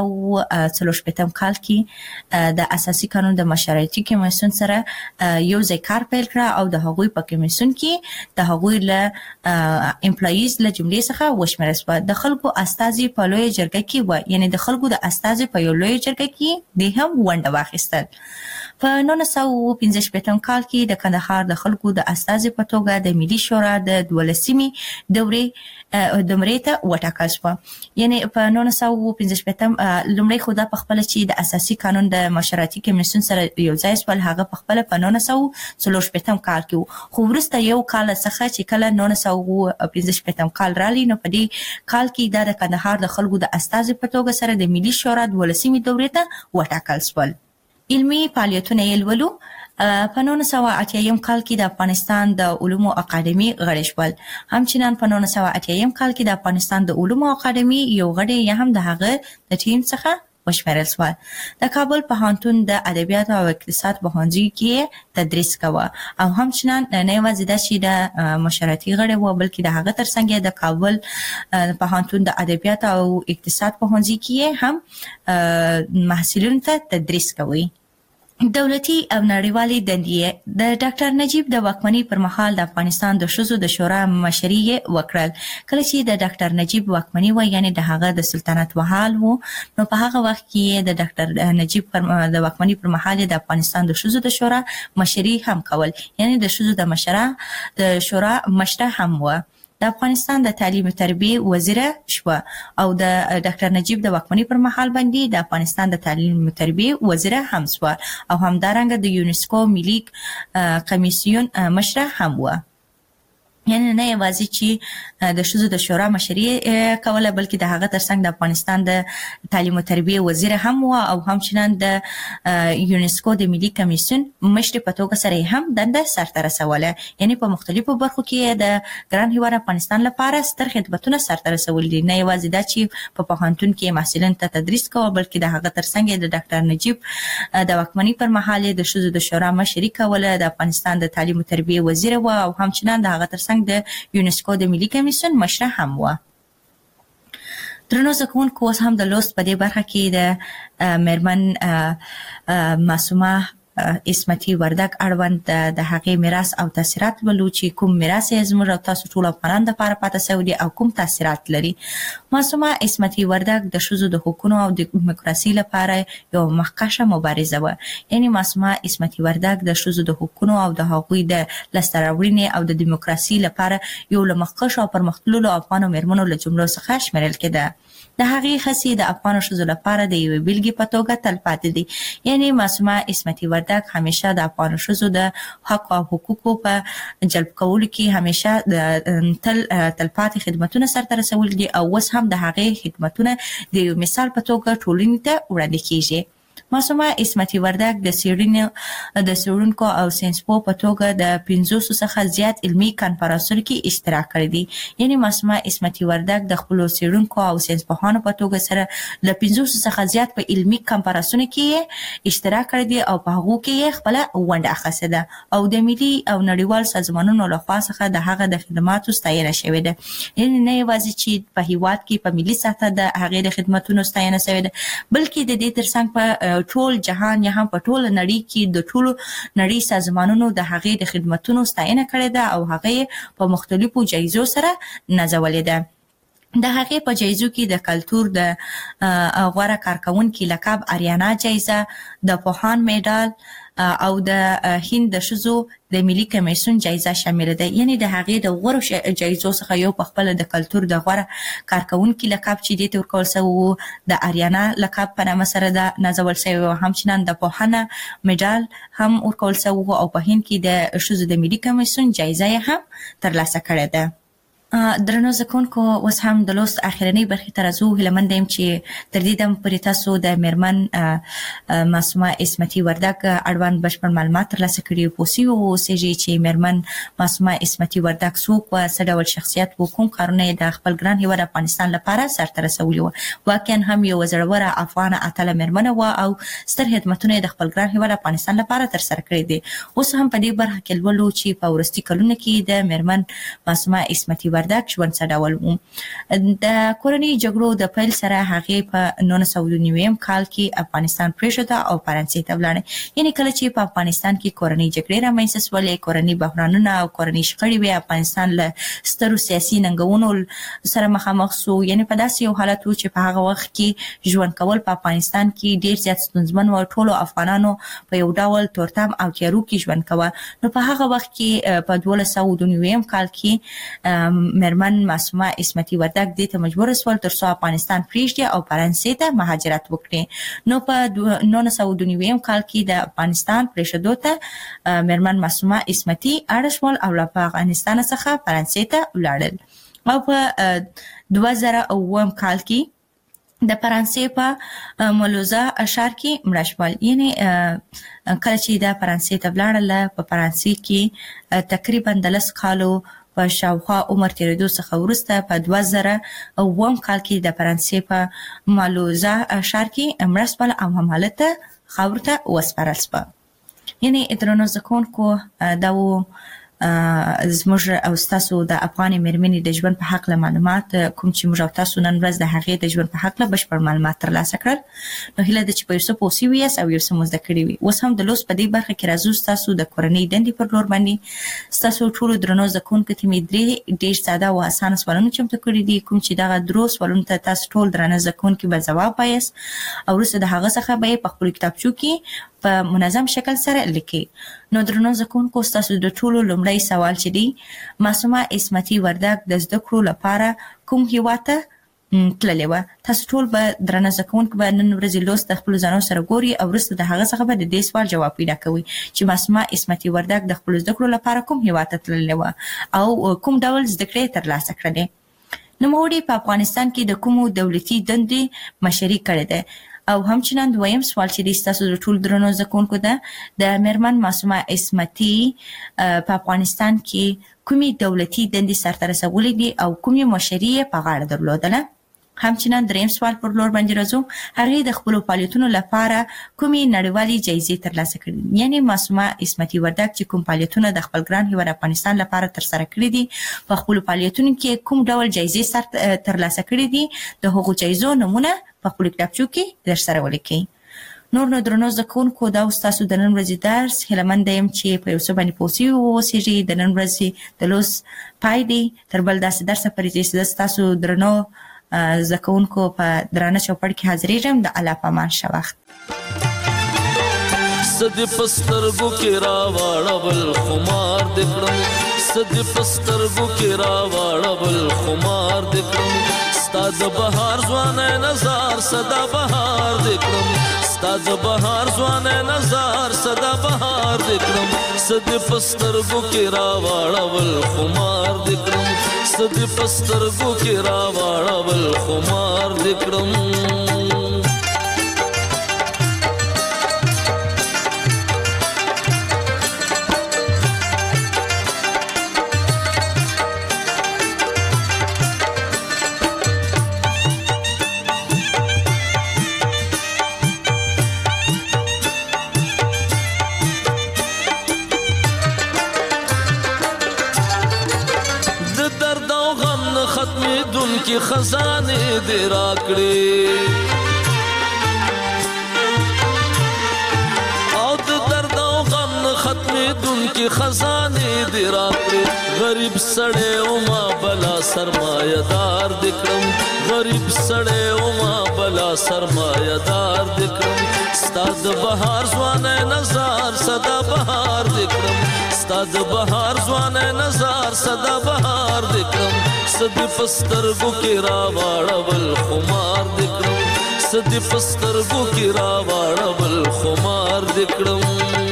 1940 کال کې د اساسي قانون د مشورتي کمیسیون سره یو ځای کار پیل کړ او د هغوی په کمیسیون کې د هغوی له امپلایز له جملې څخه وشمېرل شو. د خلکو استازي په لوی جرګه کې و، یعنی د خلکو د استازي په یو لوی جرګه کې د هم ونډه واخیستل. په 1915 کال کې د کندهار د خلکو د استازي په توګه د ملي شورا د 12مې دورې ته وټاکل شو. یعنی په 1915 لومړی خو دا په خپل چې د اساسي قانون د مشورتي کمیسیون سره یو ځای شول، هغه په خپل په 1940 کال کې، خو وروسته یو کال څخه چې کله 1915 کال رالی، نو په دې کال کې د کندهار د خلکو د استازي په توګه سره د ملي شورا د 12مې دورې ته وټاکل شول. علمي فعالیتونه یې لولو. په 1980 کال کې د افغانستان د علومو اکاډمي غړی شول. همچنان په 1980 کال کې د افغانستان د علومو اکاډمي یو غړی یا هم د هغه د ټیم څخه وشمېرل شو. د کابل پوهنتون د ادبیات او اقتصاد پوهنځي کې تدریس کاوه او همچنان نه یوازې د چې د مشورتي غړی و، بلکې د هغه ترڅنګ د کابل پوهنتون د ادبیات او اقتصاد پوهنځي کې هم محصلینو ته تدریس کوي. دولتي او نړیوالي دندې. د ډاکټر نجیب د واکمنۍ پر مهال د افغانستان د ښځو د شورا مشري وکړل. کله چې د ډاکټر نجیب واکمنۍ و، یعنی د هغه د سلطنت مهال وو، نو په هغه وخت کې د ډاکټر نجیب د واکمنۍ پر مهال د افغانستان د ښځو د شورا مشري هم کول، یعنی د ښځو د شورا مشره هم و. د افغانستان د تعلیم او تربیه وزیر شو او د ډاکټر نجیب د واکمنۍ پر مهال باندې د افغانستان د تعلیم او تربیه وزیر هم شو او همدارنګه د یونسکو ملي کمیسیون مشره هم و. یعنی نه یوازې چې د ښځو د شورا مشري کوله، بلکې د هغه ترڅنګ د افغانستان د تعلیم او تربیه وزیر هم و او همچنان د یونسکو د ملي کمیسیون مشر په توګه سره هم دنده سرته رسوله. یعنی په مختلفو برخو کې د ګران هیواد افغانستان لپاره ستر خدمتونه سرته رسول دي. نه یوازې دا چې په پوهنتون کې محصلین ته تدریس کوي، بلکې د هغه ترڅنګ د ډاکټر نجیب د واکمنۍ پر مهال د ښځو د شورا مشري کوله، د افغانستان د تعلیم او تربیه وزیر و او همچنان د هغه ترڅنګ د یونسکو د ملي کمیسیون مشره هم و. درنو زکونکو، اوس هم د لوست په دې برخه کې د میرمن معصومه اسمتي وردګ اړوند د هغې میراث او تاثیرات ولو چې کوم میراث یې زموږ او تاسو ټول افغانانو لپاره پاتې شوی دی او کوم تاثیرات لري. معصومه اسمتي وردګ د ښځو د حقوقو او د دیموکراسي لپاره یو مخکښه مبارزه و. یعنی معصومه اسمتي وردګ د ښځو د حقوقو او د هغوی د لاسته راوړنې او د دیموکراسي لپاره یو له مخکښو او پرمختللو افغانو میرمنو له جملو څخه شمیرل کېده. د هغې هڅې د افغانو ښځو لپاره د یوې بېلګې په توګه تلپاتې دي. یعنی معصومه اسمتي وردګ همیشه د افغانو ښځو د حق او حقوقو په جلب کولو کې همیشه تلپاتې خدمتونه سرته رسول دي او اوس هم د هغې خدمتونه د یو مثال په توګه ټولنې ته وړاندې کیږي. معصومه اسمتي وردګ د څېړونکو او ساینسپوه په توګه د 500 څخه زیات علمي کنفرانسونو کې اشتراک کړی دی. یعنی معصومه اسمتي وردګ د خپلو څېړونکو او ساینسپوهانو په توګه سره له 500 څخه زیات په علمي کنفرانسونو کې اشتراک کړی دی او په هغو کې خپله ونډه اخیستې ده او د ملي او نړیوال سازمانونو لخوا څخه د هغه د خدماتو ستاینه شوې ده. یعنی نه یوازې چې په هیواد کې په ملي سطحه د هغې د خدمتونو ستاینه شوې ده، بلکې د دې ترڅنګ په ټول جهان یا هم په ټول نړۍ کې د ټولو نړۍ سازمانونو د هغې د خدمتونو ستاینه کړې ده او هغې په مختلفو جایزو سره نازولې ده. د هغې په جایزو کې د کلتور د غوره کارکونکي لقب، آریانا جایزه، د پوهان میډال او د هند د ښځو د ملي کمیسیون جایزه شامل ده. یعنی د هغې د غوره جایزو څخه یو په خپل د کلتور د غوره کارکونکي لقب چې دې ته ورکول شوی د آریانا لقب په نامه سره ده نازول شوی او همچنان د پوهانه میډال هم ورکول شوی او په هند کې د ښځو د ملي کمیسیون جایزه هم ترلاسه کړې ده. درنو زکونکو اوس هم د لوست اخرنی برخې ته راځو. هیله مند یم چې تر دې دم پورې تاسو د میرمن معصومه عصمتي وردګ اړوند بشپړ معلومات ترلاسه کړي پوسی اوسئ چې میرمن معصومه عصمتي وردګ څوک و، څه ډول شخصیت و، کوم کارونه د خپل ګران هیواد افغانستان لپاره سرته رسولي و. واقعا هم یو زړوره افغان اتله میرمن و او ستر خدمتونه د خپل ګران هیواد افغانستان لپاره تر سره کړي دي. اوس هم په دې برخه کې لولو چې په ورستي کلونو کې د میرمن معصومه عصمتي وردګ ژوند څه ډول و. د کورنۍ جګړو د پیل سره هغې په 1999 کال کې افغانستان پرېښود او فرانسې ته ولاړه. یعنې کله چې په افغانستان کې کورنۍ جګړې رامنځته شولې، کورنۍ بحرانونه او کورنۍ شخړې وې، افغانستان له سترو سیاسي ننګونو سره مخامخ سو. یعنې په داسې یو حالت و چې په هغه وخت کې ژوند کول په افغانستان کې ډېر زیات ستونزمن و. ټولو افغانانو په یو ډول تورتم او تیارو کې ژوند کوه. نو په هغه وخت کې په 1299 کال کې میرمن معصومه عصمتي وردګ دې ته مجبور شول تر څو افغانستان پرېږدي او فرانسې ته مهاجرت وکړي. نو په 1999 کال کې د افغانستان پرېښودو ته میرمن معصومه عصمتي اړ شول او له افغانستان څخه فرانسې ته ولاړل. او په 2009 کال کې د فرانسې په مولوزا ښار کې مړه شول. یعنې کله چې د فرانسې ته ولاړله، په فرانسې کې تقریبا د 10 کالو په شاوخوا عمر تیریدو څخه وروسته په 2009 کال کې د فرانسې په مالوزا ښار کې مړه شول او همالته خاورو ته وسپارل شوه. یعنې درنو زکونکو دا و زموږ او ستاسو د افغان میرمنې د ژوند په حق له معلومات کوم چې موږ او تاسو نن ورځ د هغې د ژوند په حق له بشپړ معلومات ترلاسه کړل. نو هیله ده چې په یو څه پوه شوي یاست او یو څه مو زده کړي وي. اوس هم د لوست په دې برخه کې راځو ستاسو د کورنۍ دندې پر لور باندې. ستاسو ټولو درنو زده کوونکو ته مې ډېر ساده او اسانه سوالونه چمتو کړي دي، کوم چې دغه درو سوالونو ته تاسو ټول درنه زده کوونکي به ځواب وایاست او وروسته د هغه څخه به یې په خپلو کتابچو کې په منظم شکل سره لیکي. نو درنو زده کوونکو ستاسو د ټولو لومړی سوال چې دی، معصومه عصمتي وردګ د زده کړو لپاره کوم هیواد ته تللې وه؟ تاسو ټول به درنه زده کوونکي به نن ورځې لوست د خپلو ځانو سره ګوري او وروسته د هغه څخه به د دې سوال جواب پیدا کوئ چې معصومه عصمتي وردګ د خپلو زده کړو لپاره کوم هیواد ته تللې وه او کوم ډول زده کړې ترلاسه کړلې. نوموړې په افغانستان کې د کومو دولتي دندې مشري کړې ده؟ او همچنان دویم سوال چې دی ستاسو د ټول درنو زده کوونکو ده، د میرمن معصومه عصمتي په افغانستان کې کومې دولتي دندې سرته رسولې دي او کومې مشري یې په غاړه درلودله؟ همچنان دریم سوال پر لور باندې راځو. هغې د خپلو فعالیتونو لپاره کومې نړیوالې جایزې ترلاسه کړي دي؟ یعنې معصومه عصمتي وردګ چې کوم فعالیتونه د خپل ګران هیواد افغانستان لپاره ترسره کړي دي، په خپلو فعالیتونو کې کوم ډول جایزې ترلاسه کړي دي، د هغو جایزو نومونه په خپلو کتابچو کې در سره ولیکئ. نور نو درنو زده کوونکو دا ستاسو د نن ورځې درس. هیله منده یم چې په یو څه باندې پوه شوي واوسېږئ. د نن ورځې د لوست پای دی. تر بل داسې درسه پورې چې زه ستاسو درنو زده کوونکو په درانه چوپړ کې حاضرېږم. د الله په امان ښه وخت. سدې په سترګو کې راواړول خمار دې کړم، سدې په سترګو کې راواړول خمار دې کړم، ستا د بهار ځوانه نظر صدا بهار دې کړم، ستا د بهار ځوانه نظر صدا بهار دې کړم، سدې په سترګو کې راواړول خمار دې کړم، سدې په سترګو کې راواړول خمار دې کړم. کی خزانه دې راکړې او د درد او غم ختمېدونکي خزانه دې راکړې، غریب سړی او ما بلا سرمایه‌دار دې کړم، غریب سړی او ما بلا سرمایه‌دار دې کړم، ستا د بهار ځوانه نظر صدا بهار دې کړم، ستا د بهار ځوانه نظر صدا بهار دې کړم، سدې په سترګو کې راواړول خمار دې کړم، سدې په سترګو کې راواړول خمار دې کړم.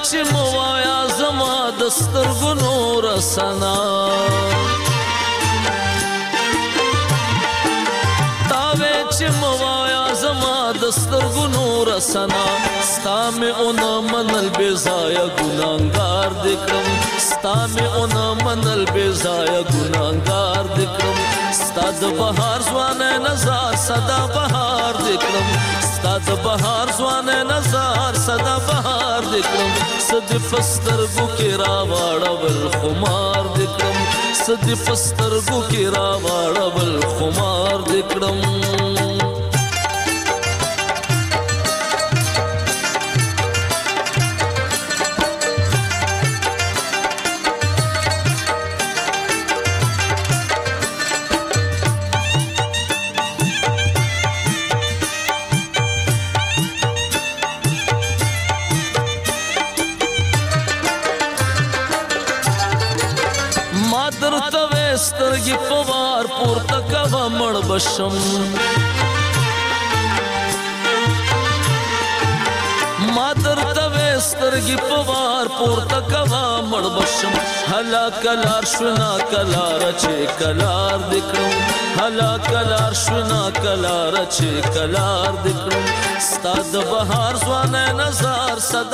چې موایا زما د سترګو نور سنا تاوې چې موایا زما د سترګو نور سنا ستا مې اون منل بے ځایه ګناهګار دې کړم ستا مې اون منل بے ځایه ګناهګار دې کړم ستا د بهار ځوانه نظر صدا بهار دې کړم ستا د بهار ځوانه نظر صدا بهار دې کړم صد پسترګو کې راوړل خمار دې کړم صد پسترګو کې راوړل خمار دې کړم سترګې پوار پورته کوا مړ بشم ما درته سترګې پوار پورته کوا مړ بشم هلا کلار شنا کلار چې کلار دکړم هلا کلار شنا کلار چې کلار دکړم ستاد بهار ځوانه نظر صدا